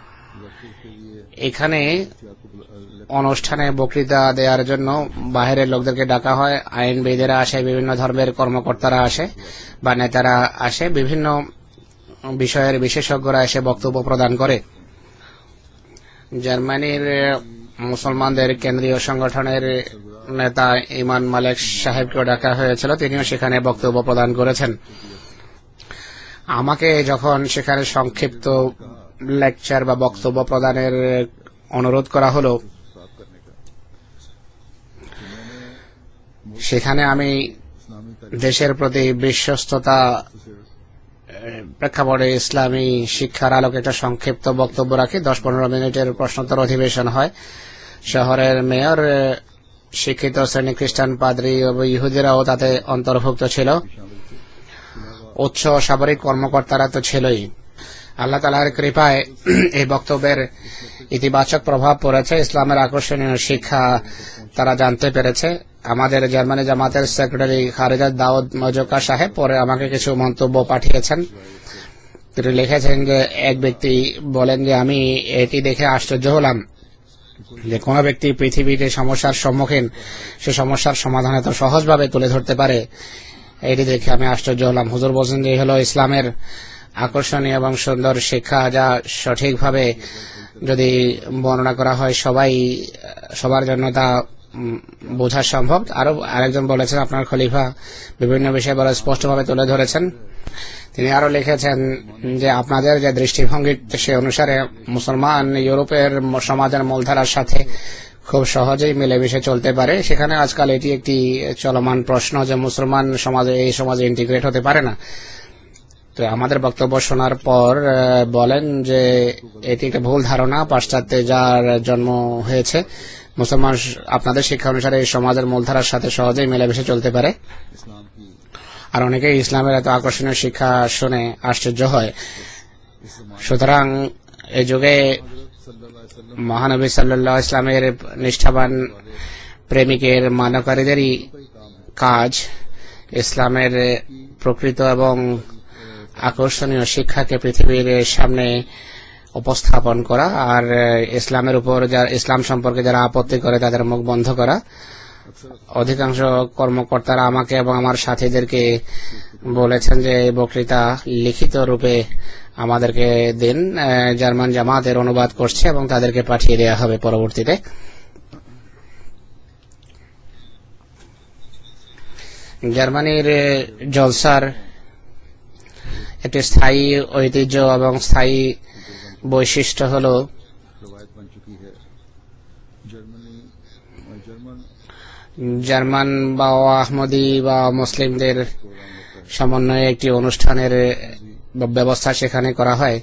Speaker 2: এখানে অনুষ্ঠানে বক্তৃতা দেওয়ার জন্য বাইরের লোকদেরকে ডাকা হয়। আইনবিদেরা আসে, বিভিন্ন ধর্মের কর্মকর্তারা আসে বা নেতারা আসে, বিভিন্ন বিষয়ের বিশেষজ্ঞরা এসে বক্তব্য প্রদান করে। জার্মানির মুসলমানদের কেন্দ্রীয় সংগঠনের নেতা ইমান মালেক সাহেবকে ডাকা হয়েছিল, তিনিও সেখানে বক্তব্য প্রদান করেছেন। আমাকে যখন সেখানে সংক্ষিপ্ত লেকচার বা বক্তব্য প্রদানের অনুরোধ করা হলো, সেখানে আমি দেশের প্রতি বিশ্বস্ততা প্রেক্ষাপটে ইসলামী শিক্ষার আলোকে একটা সংক্ষিপ্ত বক্তব্য রাখি। 10-15 মিনিটের প্রশ্নোত্তর অধিবেশন হয়। শহরের মেয়র, শিক্ষিত শ্রেণী, খ্রিস্টান, পাদ্রী ও ইহুদিরাও তাতে অন্তর্ভুক্ত ছিল। উচ্চ সামরিক কর্মকর্তারা তো ছিলই। আল্লাহ তাআলার কৃপায় এই বক্তব্যের ইতিবাচক প্রভাব পড়েছে। ইসলামের আকর্ষণীয় শিক্ষা তারা জানতে পেরেছে। আমাদের জার্মানি জামাতের সেক্রেটারি খারিজা দাউদ মজোকা সাহেব পরে আমাকে কিছু মন্তব্য পাঠিয়েছেন। তিনি লিখেছেন যে এক ব্যক্তি বলেন যে আমি এটি দেখে আশ্চর্য হলাম যে কোনো ব্যক্তি পৃথিবীতে সমস্যার সম্মুখীন সে সমস্যার সমাধান এত সহজভাবে তুলে ধরতে পারে, এটি দেখে আমি আশ্চর্য হলাম। হুজুর বলছেন যে এই হলো ইসলামের আকর্ষণীয় এবং সুন্দর শিক্ষা, যা সঠিকভাবে যদি বর্ণনা করা হয় সবার জন্য তা বোঝা সম্ভব। আরো আরেকজন বলেছেন আপনার খলিফা বিভিন্ন বিষয় বলে স্পষ্টভাবে তুলে ধরেছেন। তিনি আরো লিখেছেন যে আপনাদের যে দৃষ্টিভঙ্গি সে অনুসারে মুসলমান ইউরোপের সমাজের মূলধারার সাথে খুব সহজেই মিলেমিশে চলতে পারে। সেখানে আজকাল এটি একটি চলমান প্রশ্ন যে মুসলমান সমাজে এই সমাজে ইন্টিগ্রেট হতে পারে না। তো আমাদের বক্তব্য শোনার পর বলেন যে এটি একটা ভুল ধারণা, পাশ্চাত্যে যার জন্ম হয়েছে। মুসলমান আপনাদের শিক্ষা অনুসারে এই সমাজের মূলধারার সাথে সহজেই মিলেমিশে চলতে পারে। আর অনেকেই ইসলামের এত আকর্ষণীয় শিক্ষা শুনে আশ্চর্য হয়। সুতরাং এই যুগে মহানবী সাল্লাল্লাহু আলাইহি ইসলামের নিষ্ঠাবান প্রেমিকের মানবকারীদেরই কাজ ইসলামের প্রকৃত এবং আকর্ষণীয় শিক্ষাকে পৃথিবীর সামনে উপস্থাপন করা, আর ইসলামের উপর ইসলাম সম্পর্কে যারা আপত্তি করে তাদের মুখ বন্ধ করা। অধিকাংশ কর্মকর্তারা আমাকে এবং আমার সাথীদেরকে বলেছেন যে এই বক্তৃতা লিখিত রূপে আমাদেরকে দিন। জার্মান জামাতের অনুবাদ করছে এবং তাদেরকে পাঠিয়ে দেওয়া হবে পরবর্তীতে। জার্মানির জলসার একটি স্থায়ী ঐতিহ্য এবং স্থায়ী বৈশিষ্ট্য হল জার্মান বা আহমদি বা মুসলিমদের সমন্বয়ে একটি অনুষ্ঠানের ব্যবস্থা সেখানে করা হয়।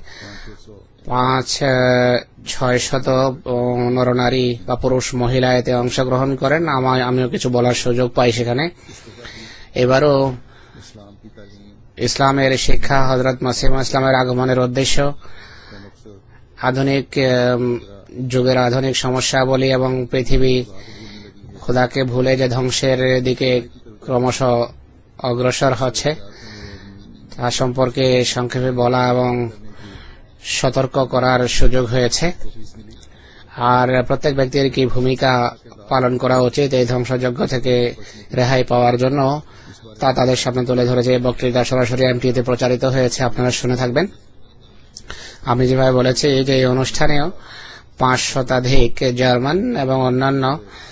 Speaker 2: 500-600 নরনারী বা পুরুষ মহিলা এতে অংশগ্রহণ করেন। আমিও কিছু বলার সুযোগ পাই সেখানে। এবারও ইসলামের শিক্ষা, হযরত মসিহ ইসলামের আগমনের উদ্দেশ্য, আধুনিক যুগের আধুনিক সমস্যাবলী এবং পৃথিবী খোদাকে ভুলে যে ধ্বংসের দিকে ক্রমশ অগ্রসর হচ্ছে তা সম্পর্কে সংক্ষেপে বলা এবং সতর্ক করার সুযোগ হয়েছে। আর প্রত্যেক ব্যক্তির কি ভূমিকা পালন করা উচিত এই ধ্বংসযজ্ঞ থেকে রেহাই পাওয়ার জন্য তা তাদের সামনে তুলে ধরেছে। বক্তৃতা সরাসরি এমটিতে প্রচারিত হয়েছে, আপনারা শুনে থাকবেন। আমি যেভাবে বলেছি যে এই অনুষ্ঠানেও 5 শতাধিক জার্মান এবং অন্যান্য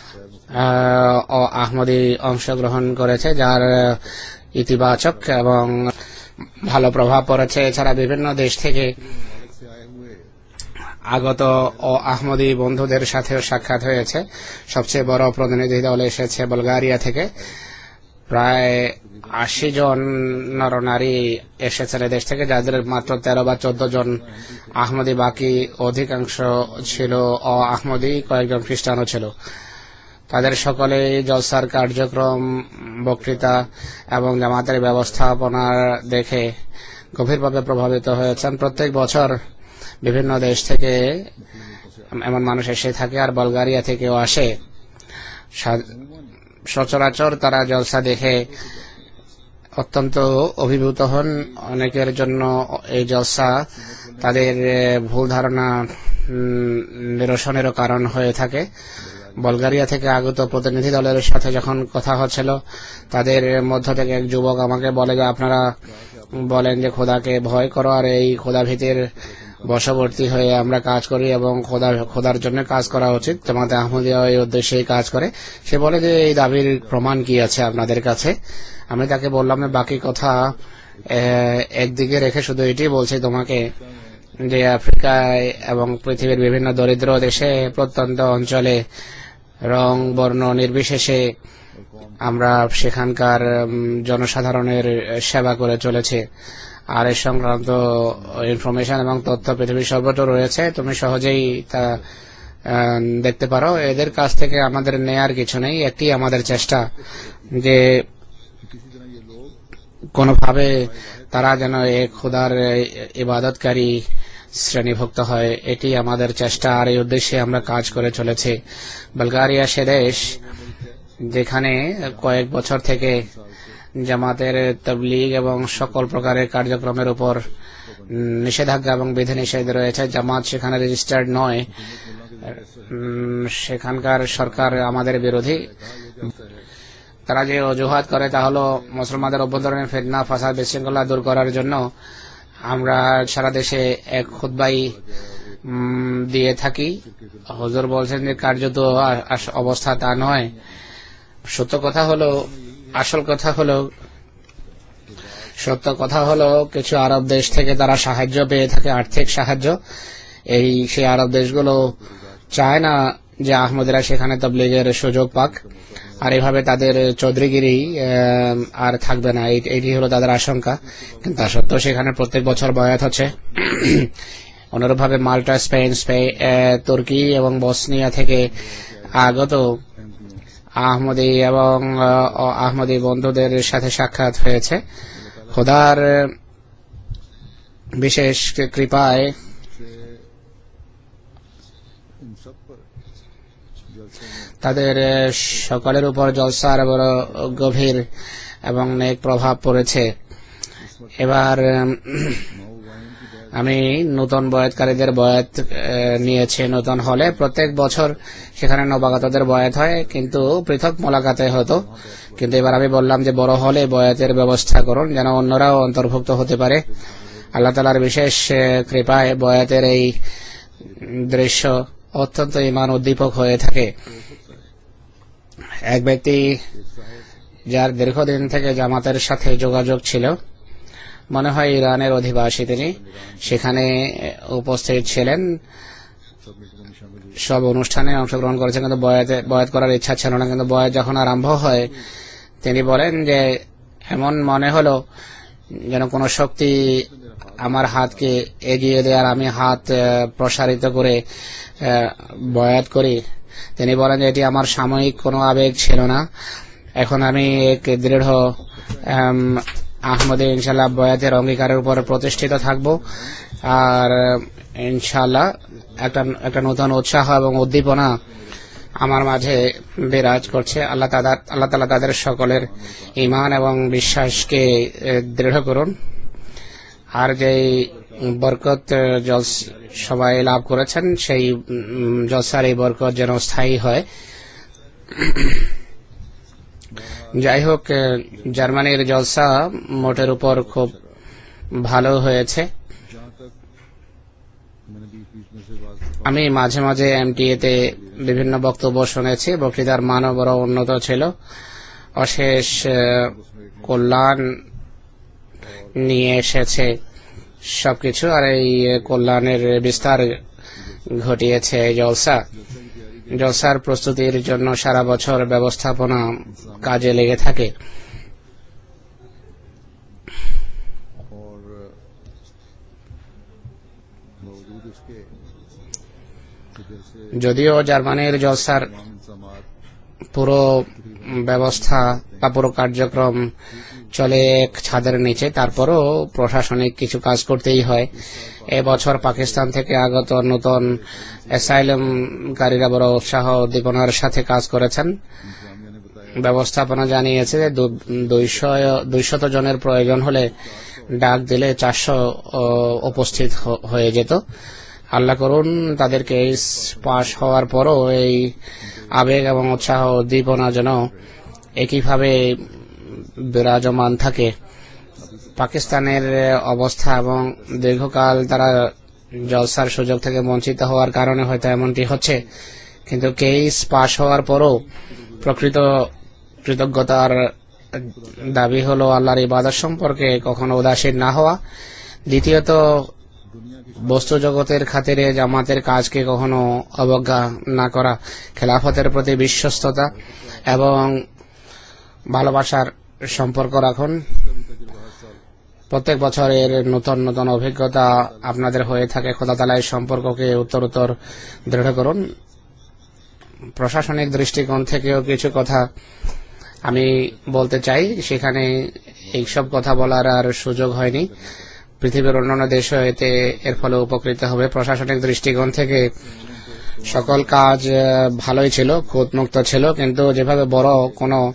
Speaker 2: আহমদি অংশগ্রহণ করেছে, যার ইতিবাচক এবং ভালো প্রভাব পড়েছে। এছাড়া বিভিন্ন দেশ থেকে আগত আহমদি বন্ধুদের সাথেও সাক্ষাৎ হয়েছে। সবচেয়ে বড় প্রতিনিধি দল এসেছে বুলগারিয়া থেকে। প্রায় 80 জন নরনারী এসেছেন দেশ থেকে, যাদের মাত্র 13 বা 14 জন আহমদি, বাকি অধিকাংশ ছিল আহমদি, কয়েকজন খ্রিস্টানও ছিল। তাদের সকলে জলসার কার্যক্রম, বক্তৃতা এবং জামাতের ব্যবস্থাপনা দেখে গভীরভাবে প্রভাবিত হয়েছেন। প্রত্যেক বছর বিভিন্ন দেশ থেকে এমন মানুষ এসে থাকে, আর বুলগারিয়া থেকেও আসে। সচরাচর তারা জলসা দেখে অত্যন্ত অভিভূত হন। অনেকের জন্য এই জলসা তাদের ভুল ধারণা নিরসনেরও কারণ হয়ে থাকে। বুলগারিয়া থেকে আগত প্রতিনিধি দলের সাথে যখন কথা হচ্ছিল, তাদের মধ্য থেকে এক যুবক আমাকে বলে যে আপনারা বলেন যে খোদাকে ভয় করো, আর এই খোদা ভীতির বশবর্তী হয়ে আমরা কাজ করি এবং খোদার জন্য কাজ করা উচিত। জামাতে আহমদিয়া এই উদ্দেশ্যেই কাজ করে। সে বলে যে এই দাবির প্রমাণ কি আছে আপনাদের কাছে? আমি তাকে বললাম বাকি কথা একদিকে রেখে শুধু এটি বলছি তোমাকে যে আফ্রিকায় এবং পৃথিবীর বিভিন্ন দরিদ্র দেশে, প্রত্যন্ত অঞ্চলে, রং বর্ণ নির্বিশেষে আমরা সেখানকার জনসাধারণের সেবা করে চলেছে। আর এর সংক্রান্ত ইনফরমেশন এবং তথ্য পৃথিবীর সর্বত্র রয়েছে, তুমি সহজেই তা দেখতে পারো। এদের কাছ থেকে আমাদের নেয়ার কিছু নেই। একটি আমাদের চেষ্টা যে কোনোভাবে তারা যেন এক খোদার ইবাদতকারী শ্রেণীভুক্ত হয়, এটি আমাদের চেষ্টা। আর এই উদ্দেশ্যে আমরা কাজ করে চলেছি। বুলগারিয়া সে দেশ যেখানে কয়েক বছর থেকে জামাতের তাবলীগ এবং সকল প্রকারের কার্যক্রমের উপর নিষেধাজ্ঞা এবং বিধিনিষেধ রয়েছে। জামাত সেখানে রেজিস্টার্ড নয়, সেখানকার সরকার আমাদের বিরোধী। তারা যে অজুহাত করে তা হলো মুসলমানদের অভ্যন্তরীণ ফিতনা, ফাসাদ, বিশৃঙ্খলা দূর করার জন্য আমরা সারা দেশে এক খুতবাই দিয়ে থাকি। হুজুর বলছেন যে কার্যত অবস্থা তা নয়। সত্য কথা হলো কিছু আরব দেশ থেকে তারা সাহায্য পেয়ে থাকে, আর্থিক সাহায্য। সেই আরব দেশগুলো চায় না যে আহমদীরা সেখানে তাবলীগের সুযোগ পাক, আর এভাবে তাদের চৌধুরীগিরি আর থাকবে না, এটি হলো তাদের আশঙ্কা। কিন্তু তা সত্ত্বেও সেখানে প্রত্যেক বছর বয়াত হচ্ছে। অনুরূপভাবে মাল্টা, স্পেন, তুর্কি এবং বসনিয়া থেকে আগত আহমদী এবং আহমদী বন্ধুদের সাথে সাক্ষাৎ হয়েছে। খোদার বিশেষ কৃপায় তাদের সকলের উপর জলসার বড় গভীর এবং নেক প্রভাব পড়েছে। এবার আমি নতুন বয়াতকারীদের বয়াত নিয়েছি নতুন হলে। প্রত্যেক বছর সেখানে নবাগতদের বয়াত হয়, কিন্তু পৃথক মোলাকাতে হতো। কিন্তু এবার আমি বললাম যে বড় হলে বয়াতের ব্যবস্থা করুন, যেন অন্যরাও অন্তর্ভুক্ত হতে পারে। আল্লাহ তাআলার বিশেষ কৃপায় বয়াতের এই দৃশ্য অত্যন্ত ঈমান উদ্দীপক হয়ে থাকে। এক ব্যক্তি যার দীর্ঘদিন থেকে জামাতের সাথে যোগাযোগ ছিল, মনে হয় ইরানের অধিবাসী, তিনি সেখানে উপস্থিত ছিলেন, সব অনুষ্ঠানে অংশগ্রহণ করেছেন, কিন্তু বয়াত করার ইচ্ছা ছিল না। কিন্তু বয়াত যখন আরম্ভ হয় তিনি বলেন যে এমন মনে হলো যেন কোনো শক্তি আমার হাতকে এগিয়ে দেয়, আমি হাত প্রসারিত করে বয়াত করি। তিনি বলেন যে এটি আমার সাময়িক কোনো আবেগ ছিল না, এখন আমি এক দৃঢ় আহমদী ইনশাল্লাহ বয়াতের অঙ্গীকারের উপর প্রতিষ্ঠিত থাকব। আর ইনশাল্লাহ একটা নতুন উৎসাহ এবং উদ্দীপনা আমার মাঝে বিরাজ করছে। আল্লাহ তাআলা তাদের সকলের ঈমান এবং বিশ্বাসকে দৃঢ় করুন। আর যেই বরকত সবাই লাভ করেছেন, সেই জলসার এই বরকত যেন স্থায়ী হয়। যাই হোক, জার্মানির জলসা মোটের উপর খুব ভালো হয়েছে। আমি মাঝে মাঝে MTA তে বিভিন্ন বক্তব্য শুনেছি, বক্তৃতার মানও বড় উন্নত ছিল। অশেষ কল্যাণ নিয়ে এসেছে সবকিছু, আর এই কল্যাণের বিস্তার ঘটিয়েছে এই জলসার প্রস্তুতির জন্য সারা বছর ব্যবস্থাপনা কাজে লেগে থাকে। যদিও জার্মানির জলসার পুরো ব্যবস্থা বা পুরো কার্যক্রম চলে এক ছাদের নিচে, তারপরও প্রশাসনিক কিছু কাজ করতেই হয়। এবছর পাকিস্তান থেকে আগত নতুন অ্যাসাইলামকারীরা বড় উৎসাহ উদ্দীপনার সাথে কাজ করেছেন। ব্যবস্থাপনা জানিয়েছে যে 200 জনের প্রয়োজন হলে ডাক দিলে 400 উপস্থিত হয়ে যেত। আল্লাহ করুন তাদেরকে পাশ হওয়ার পরও এই আবেগ এবং উৎসাহ উদ্দীপনা যেন একইভাবে বিরাজমান থাকে। পাকিস্তানের অবস্থা এবং দীর্ঘকাল তারা জলসার সুযোগ থেকে বঞ্চিত হওয়ার কারণে হয়তো এমনটি হচ্ছে, কিন্তু কেস পাশ হওয়ার পরও প্রকৃত কৃতজ্ঞতার দাবি হলো আল্লাহর ইবাদত সম্পর্কে কখনো উদাসীন না হওয়া। দ্বিতীয়ত, বস্তু জগতের খাতিরে জামাতের কাজকে কখনো অবজ্ঞা না করা, খেলাফতের প্রতি বিশ্বস্ততা এবং ভালোবাসার সম্পর্ক রাখুন। প্রত্যেক বছরের নতুন নতুন অভিজ্ঞতা আপনাদের হয়ে থাকে। খোদা তাআলা এই সম্পর্ককে উত্তরোত্তর দৃঢ় করুন। প্রশাসনিক দৃষ্টিকোণ থেকেও কিছু কথা আমি বলতে চাই, সেখানে এইসব কথা বলার আর সুযোগ হয়নি। পৃথিবীর অন্যান্য দেশও এর ফলে উপকৃত হবে। প্রশাসনিক দৃষ্টিকোণ থেকে সকল কাজ ভালোই ছিল, খুঁতমুক্ত ছিল, কিন্তু যেভাবে বড় কোনো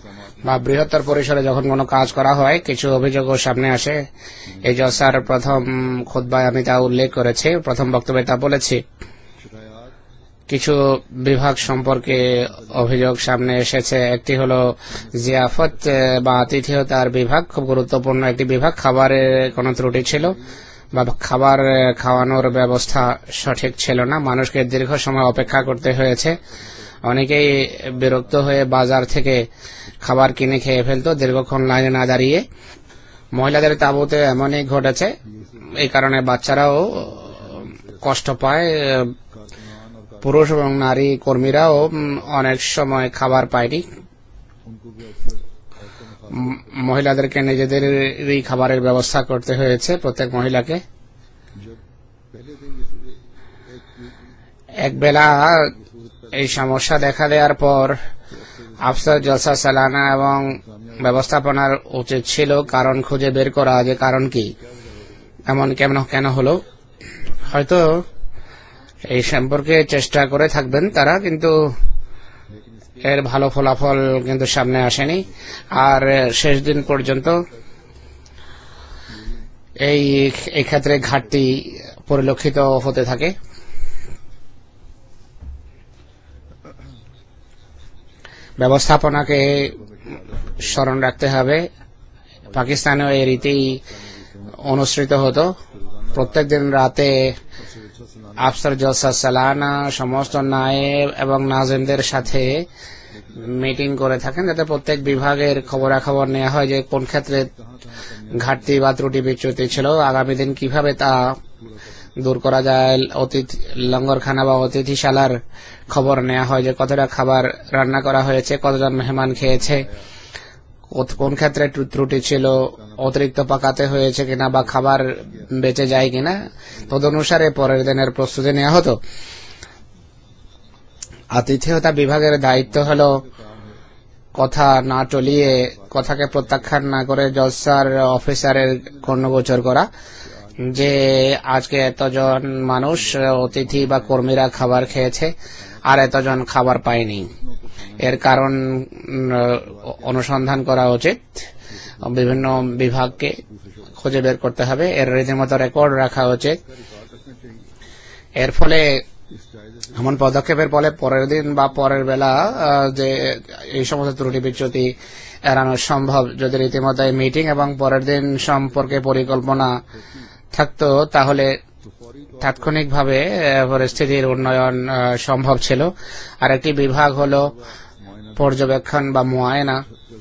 Speaker 2: বা বৃহত্তর পরিসরে যখন কোনো কাজ করা হয় কিছু অভিযোগও সামনে আসে। এই জলসার প্রথম খুতবায় আমি তা উল্লেখ করেছি, প্রথম বক্তব্যে তা বলেছি। কিছু বিভাগ সম্পর্কে অভিযোগ সামনে এসেছে। একটি হলো জিয়াফত বা আতিথেয়তার বিভাগ, খুব গুরুত্বপূর্ণ একটি বিভাগ। খাবারে কোনো ত্রুটি ছিল বা খাবার খাওয়ানোর ব্যবস্থা সঠিক ছিল না, মানুষকে দীর্ঘ সময় অপেক্ষা করতে হয়েছে। অনেকেই বিরক্ত হয়ে বাজার থেকে খাবার কিনে খেয়ে ফেলতো দীর্ঘক্ষণ লাইনে না দাঁড়িয়ে। মহিলাদের তাঁবুতে এমনই ঘটেছে, এই কারণে বাচ্চারাও কষ্ট পায়। পুরুষ এবং নারী কর্মীরাও অনেক সময় খাবার পায়নি। মহিলাদেরকে নিজেদেরই খাবারের ব্যবস্থা করতে হয়েছে প্রত্যেক মহিলাকে। এক বেলা এই সমস্যা দেখা দেওয়ার পর আফসার জলসা সালানা এবং ব্যবস্থাপনার উচিত ছিল কারণ খুঁজে বের করা, যে কারণ কি, এমন কেন হলো। হয়তো এই সম্পর্কে চেষ্টা করে থাকবেন তারা, কিন্তু এর ভালো ফলাফল কিন্তু সামনে আসেনি। আর শেষ দিন পর্যন্ত এই ক্ষেত্রে ঘাটতি পরিলক্ষিত হতে থাকে। ব্যবস্থাপনাকে স্মরণ রাখতে হবে। পাকিস্তানেও এই রীতি অনুসৃত হতো। প্রত্যেক দিন রাতে আফসার জলসা সালানা সমস্ত নায়েব এবং নাজিমদের সাথে মিটিং করে থাকেন, যাতে প্রত্যেক বিভাগের খবরাখবর নেওয়া হয় যে কোন ক্ষেত্রে ঘাটতি বা ত্রুটি বিচ্যুতি ছিল, আগামী দিন কিভাবে তা দূর করা যায়। লঙ্গরখানা বা অতিথিশালার খবর নেওয়া হয় যে কতটা খাবার রান্না করা হয়েছে, কতজন মেহমান খেয়েছে, কোন ক্ষেত্রে ত্রুটি ছিল, অতিরিক্ত পাকাতে হয়েছে কিনা বা খাবার বেঁচে যায় কিনা। তদনুসারে পরের দিনের প্রস্তুতি নেওয়া হতো। আতিথেয়তা বিভাগের দায়িত্ব হলো কথা না টলিয়ে, কথাকে প্রত্যাখ্যান না করে জলসার অফিসারের কর্ণগোচর করা যে আজকে এতজন মানুষ অতিথি বা কর্মীরা খাবার খেয়েছে আর এতজন খাবার পায়নি। এর কারণ অনুসন্ধান করা উচিত, বিভিন্ন বিভাগকে খুঁজে বের করতে হবে, এর রীতিমতো রেকর্ড রাখা উচিত। এর ফলে এমন পদক্ষেপের ফলে পরের দিন বা পরের বেলা যে এই সমস্ত ত্রুটি বিচ্যুতি এড়ানো সম্ভব। যদি রীতিমতো মিটিং এবং পরের দিন সম্পর্কে পরিকল্পনা থাকতো তাহলে তাৎক্ষণিকভাবে পরিস্থিতির উন্নয়ন সম্ভব ছিল। আর একটি বিভাগ হলো পর্যবেক্ষণ বা মুআয়না।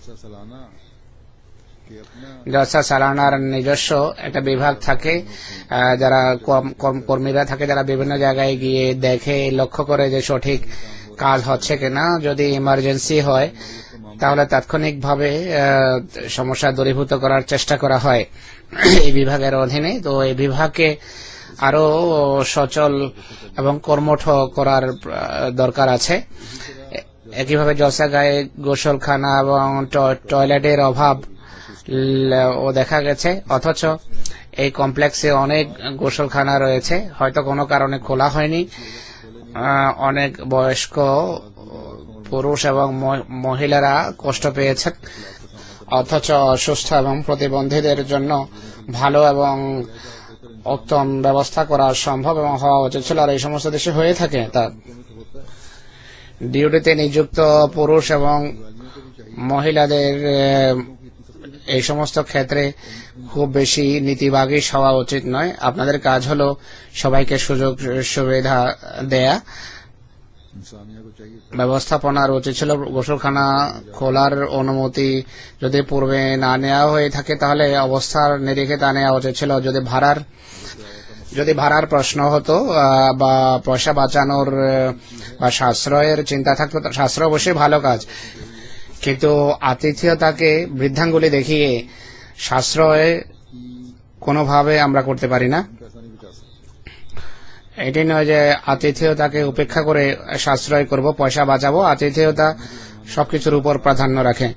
Speaker 2: জলসা সালানার নিজস্ব একটা বিভাগ থাকে, যারা কর্মীরা থাকে, যারা বিভিন্ন জায়গায় গিয়ে দেখে, লক্ষ্য করে যে সঠিক কাজ হচ্ছে কিনা। যদি ইমার্জেন্সি হয় তাহলে তাৎক্ষণিকভাবে সমস্যা দূরীভূত করার চেষ্টা করা হয় এই বিভাগের অধীনে। তো এই বিভাগকে আরো সচল এবং কর্মঠ করার দরকার আছে। একইভাবে জলসাগায়ে গোসলখানা এবং টয়লেটের অভাব ও দেখা গেছে, অথচ এই কমপ্লেক্সে অনেক গোসলখানা রয়েছে, হয়তো কোনো কারণে খোলা হয়নি। অনেক বয়স্ক পুরুষ এবং মহিলারা কষ্ট পেয়েছেন, অথচ অসুস্থ এবং প্রতিবন্ধীদের জন্য ভালো এবং উত্তম ব্যবস্থা করা সম্ভব এবং হওয়া উচিত ছিল, আর এই সমস্ত দেশে হয়ে থাকে। তা ডিউটিতে নিযুক্ত পুরুষ এবং মহিলাদের এই সমস্ত ক্ষেত্রে খুব বেশি নীতিবাগী হওয়া উচিত নয়। আপনাদের কাজ হলো সবাইকে সুযোগ সুবিধা দেয়া। ব্যবস্থাপনার উচিত ছিল গোসলখানা খোলার অনুমতি যদি পূর্বে না নেওয়া হয়ে থাকে তাহলে অবস্থার নিরিখে তা নেওয়া উচিত ছিল। যদি ভাড়ার প্রশ্ন হতো বা পয়সা বাঁচানোর বা সাশ্রয়ের চিন্তা থাকতো, সাশ্রয় অবশ্যই ভালো কাজ, কিন্তু আতিথেয়তাকে বৃদ্ধাঙ্গুলি দেখিয়ে সাশ্রয় কোনোভাবে আমরা করতে পারি না। এটি নয় যে আতিথেয়তাকে উপেক্ষা করে সাশ্রয় করব, পয়সা বাঁচাবো। আতিথেয়তা সবকিছুর উপর প্রাধান্য রাখে।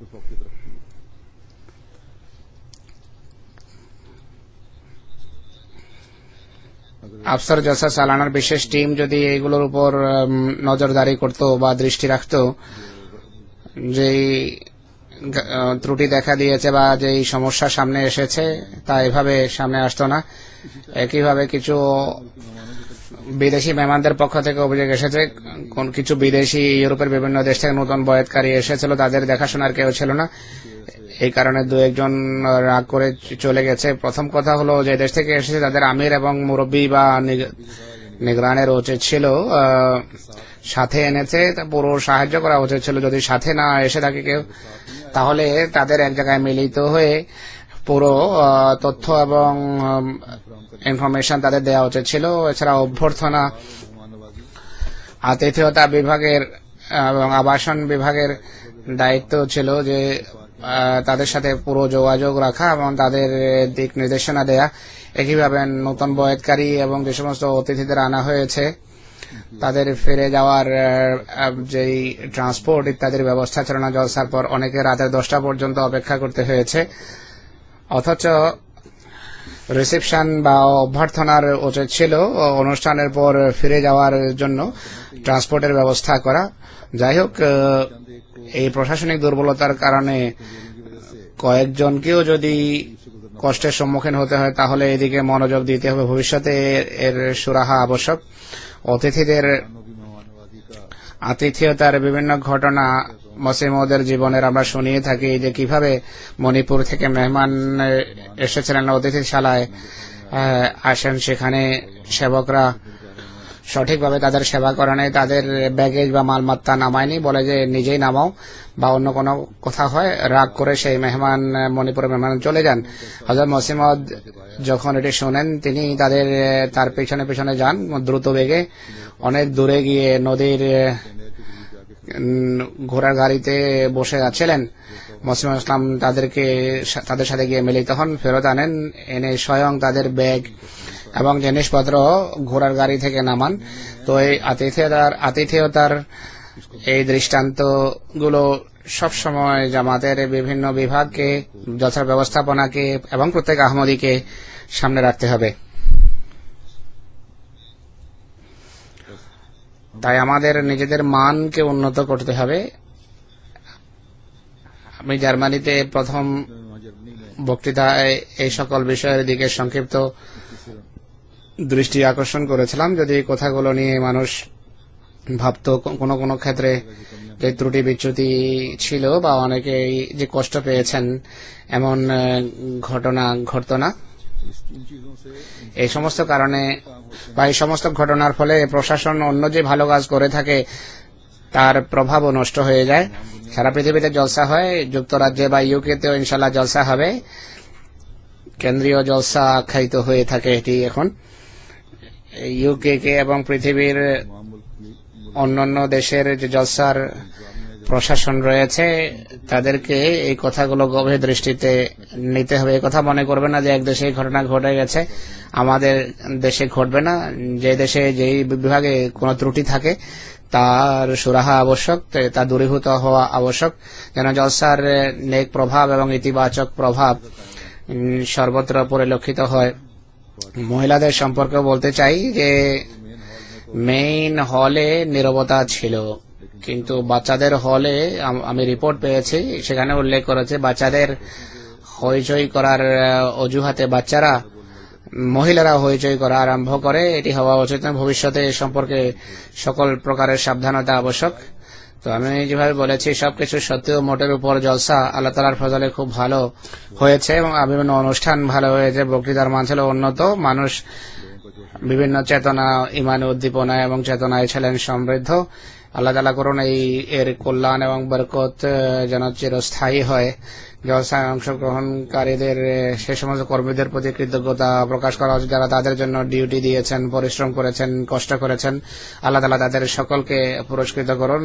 Speaker 2: আফসার জলসা সালানার বিশেষ টিম যদি এগুলোর উপর নজরদারি করত বা দৃষ্টি রাখত, যে ত্রুটি দেখা দিয়েছে বা যেই সমস্যা সামনে এসেছে তা এভাবে সামনে আসতো না। একইভাবে কিছু বিদেশি মেহমানদের পক্ষ থেকে অভিযোগ এসেছে, কোন কিছু বিদেশি ইউরোপের বিভিন্ন দেশ থেকে নতুন বয়াতকারী এসেছিল, তাদের দেখাশোনার কেউ ছিল না। এই কারণে দু একজন রাগ করে চলে গেছে। প্রথম কথা হলো, যে দেশ থেকে এসেছে তাদের আমির এবং মুরব্বী বা নিগরানের উচিত ছিল সাথে এনেছে, পুরো সাহায্য করা উচিত ছিল। যদি সাথে না এসে থাকে কেউ, তাহলে তাদের এক জায়গায় মিলিত হয়ে পুরো তথ্য এবং ইনফরমেশন তাদের দেওয়া উচিত ছিল। এছাড়া অভ্যর্থনা, আতিথেয়তা বিভাগের এবং আবাসন বিভাগের দায়িত্ব ছিল যে তাদের সাথে পুরো যোগাযোগ রাখা এবং তাদের দিক নির্দেশনা দেয়া। একইভাবে নতুন বয়াতকারী এবং যে সমস্ত অতিথিদের আনা হয়েছে তাদের ফিরে যাওয়ার যেই ট্রান্সপোর্ট ইত্যাদির ব্যবস্থা ছিল না। জলসার পর অনেকে রাতে 10টা পর্যন্ত অপেক্ষা করতে হয়েছে, অথচ রিসেপশন বা অভ্যর্থনার উচিত ছিল অনুষ্ঠানের পর ফিরে যাওয়ার জন্য ট্রান্সপোর্টের ব্যবস্থা করা। যাই হোক, এই প্রশাসনিক দুর্বলতার কারণে কয়েকজনকেও যদি কষ্টের সম্মুখীন হতে হয়, তাহলে এদিকে মনোযোগ দিতে হবে। ভবিষ্যতে এর সুরাহা আবশ্যক। অতিথিদের আতিথেয়তার বিভিন্ন ঘটনা মুসলিমদের জীবনের আমরা শুনিয়ে থাকি, যে কিভাবে মণিপুর থেকে মেহমান এসেছিলেন অতিথিশালায় আসেন, সেখানে সেবকরা সঠিকভাবে তাদের সেবা করে নাই, তাদের ব্যাগেজ বা মালমাত্তা নামায়নি, বলে যে নিজেই নামাও, বা অন্য কোনো কথা হয়, রাগ করে সেই মেহমান মণিপুরের মেহমান চলে যান। হযরত মসিহ মাউদ যখন এটি শোনেন, তিনি তার পেছনে পেছনে যান দ্রুত বেগে, অনেক দূরে গিয়ে নদীর ঘোড়ার গাড়িতে বসে আছিলেন। মসিহ ইসলাম তাদের সাথে গিয়ে মিলিত হন, ফেরত আনেন, এনে স্বয়ং তাদের ব্যাগ এবং জিনিসপত্র ঘোড়ার গাড়ি থেকে নামান। তো এই আতিথেয়তার এই দৃষ্টান্তগুলো সবসময় জামাতের বিভিন্ন বিভাগকে, যথা ব্যবস্থাপনাকে এবং প্রত্যেক আহমদীকে সামনে রাখতে হবে। তাই আমাদের নিজেদের মানকে উন্নত করতে হবে। আমি জার্মানিতে প্রথম বক্তৃতায় এই সকল বিষয়ের দিকে সংক্ষিপ্ত দৃষ্টি আকর্ষণ করেছিলাম। যদি এই কথাগুলো নিয়ে মানুষ ভাবত, কোনো কোনো ক্ষেত্রে যে ত্রুটি বিচ্যুতি ছিল বা অনেকেই যে কষ্ট পেয়েছেন, এমন ঘটনা ঘটত না। এই সমস্ত কারণে বা এই সমস্ত ঘটনার ফলে প্রশাসন অন্য যে ভালো কাজ করে থাকে তার প্রভাবও নষ্ট হয়ে যায়। সারা পৃথিবীতে জলসা হয়, যুক্তরাজ্যে বা ইউকেতেও ইনশাল্লাহ জলসা হবে, কেন্দ্রীয় জলসা আখ্যায়িত হয়ে থাকে এটি এখন। ইউকে কে এবং পৃথিবীর অন্যান্য দেশের যে জলসার প্রশাসন রয়েছে তাদেরকে এই কথাগুলো গভীর দৃষ্টিতে নিতে হবে। এই কথা মনে করবে না যে এক দেশে ঘটনা ঘটে গেছে আমাদের দেশে ঘটবে না। যে দেশে যেই বিভাগে কোনো ত্রুটি থাকে তার সুরাহা আবশ্যক, তা দূরীভূত হওয়া আবশ্যক, যেন জলসার নেক প্রভাব এবং ইতিবাচক প্রভাব সর্বত্র পরিলক্ষিত হয়। মহিলাদের সম্পর্কে বলতে চাই যে মেইন হলে নীরবতা ছিল, কিন্তু বাচ্চাদের হলে আমি রিপোর্ট পেয়েছি, সেখানে উল্লেখ করেছে বাচ্চাদের হইচই করার অজুহাতে মহিলারা হইচই করা আরম্ভ করে। এটি হওয়া উচিত না। ভবিষ্যতে এ সম্পর্কে সকল প্রকারের সাবধানতা আবশ্যক। তো আমি যেভাবে বলেছি, সবকিছু সত্ত্বেও মোটের উপর জলসা আল্লাহ তাআলার ফজলে খুব ভালো হয়েছে এবং বিভিন্ন অনুষ্ঠান ভালো হয়েছে। বক্তৃতার মান ছিল উন্নত, মানুষ বিভিন্ন চেতনা, ইমান, উদ্দীপনা এবং চেতনায় ছিলেন সমৃদ্ধ। আল্লাহ তাআলা করুন এর কল্যাণ এবং বরকত যেন চিরস্থায়ী হয়। জলসায় অংশগ্রহণকারীদের সে সমস্ত কর্মীদের প্রতি কৃতজ্ঞতা প্রকাশ করা উচিত যারা তাদের জন্য ডিউটি দিয়েছেন, পরিশ্রম করেছেন, কষ্ট করেছেন। আল্লাহ তাআলা তাদের সকলকে পুরস্কৃত করুন।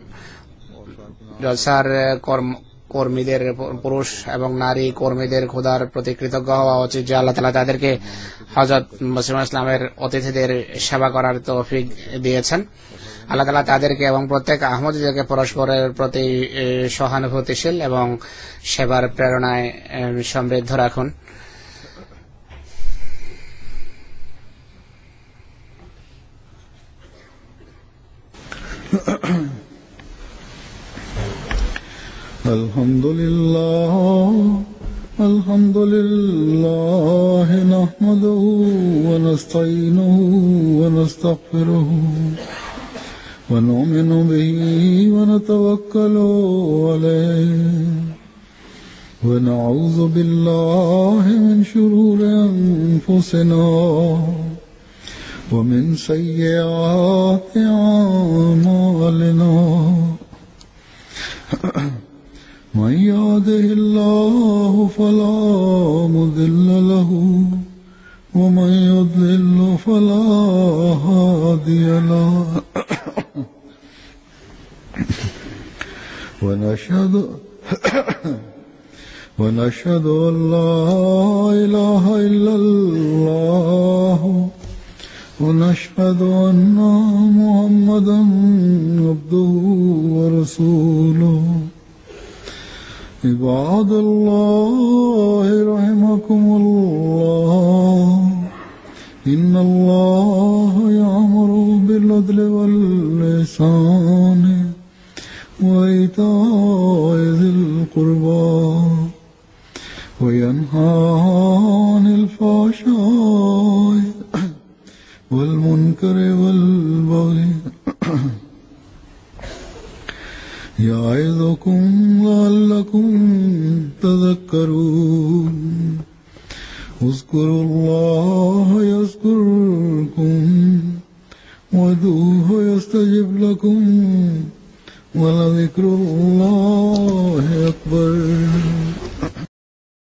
Speaker 2: জলসার কর্মীদের, পুরুষ এবং নারী কর্মীদের খোদার প্রতি কৃতজ্ঞ হওয়া উচিত যে আল্লাহ তাআলা তাদেরকে হযরত মসিহ ইসলামের অতিথিদের সেবা করার তৌফিক দিয়েছেন। আল্লাহ তাআলা তাদেরকে এবং প্রত্যেক আহমদীদেরকে পরস্পরের প্রতি সহানুভূতিশীল এবং সেবার প্রেরণায় সমৃদ্ধ রাখুন।
Speaker 1: الحمد لله نحمده ونستعينه ونستغفره ونؤمن به ونتوكل عليه ونعوذ بالله من شرور أنفسنا ومن سيئات أعمالنا من يهده الله فلا مضل له ومن يضلل فلا هادي له ونشهد أن لا إله إلا الله ونشهد أن محمدا عبده ورسوله عباد الله رحمكم الله إن الله يأمر بالعدل والإحسان وإيتاء ذي القربى وينهى عن الفحشاء والمنكر والبغي يعظكم لعلكم تذكرون اذكروا الله يذكركم وادعوه يستجب لكم ولذكر الله أكبر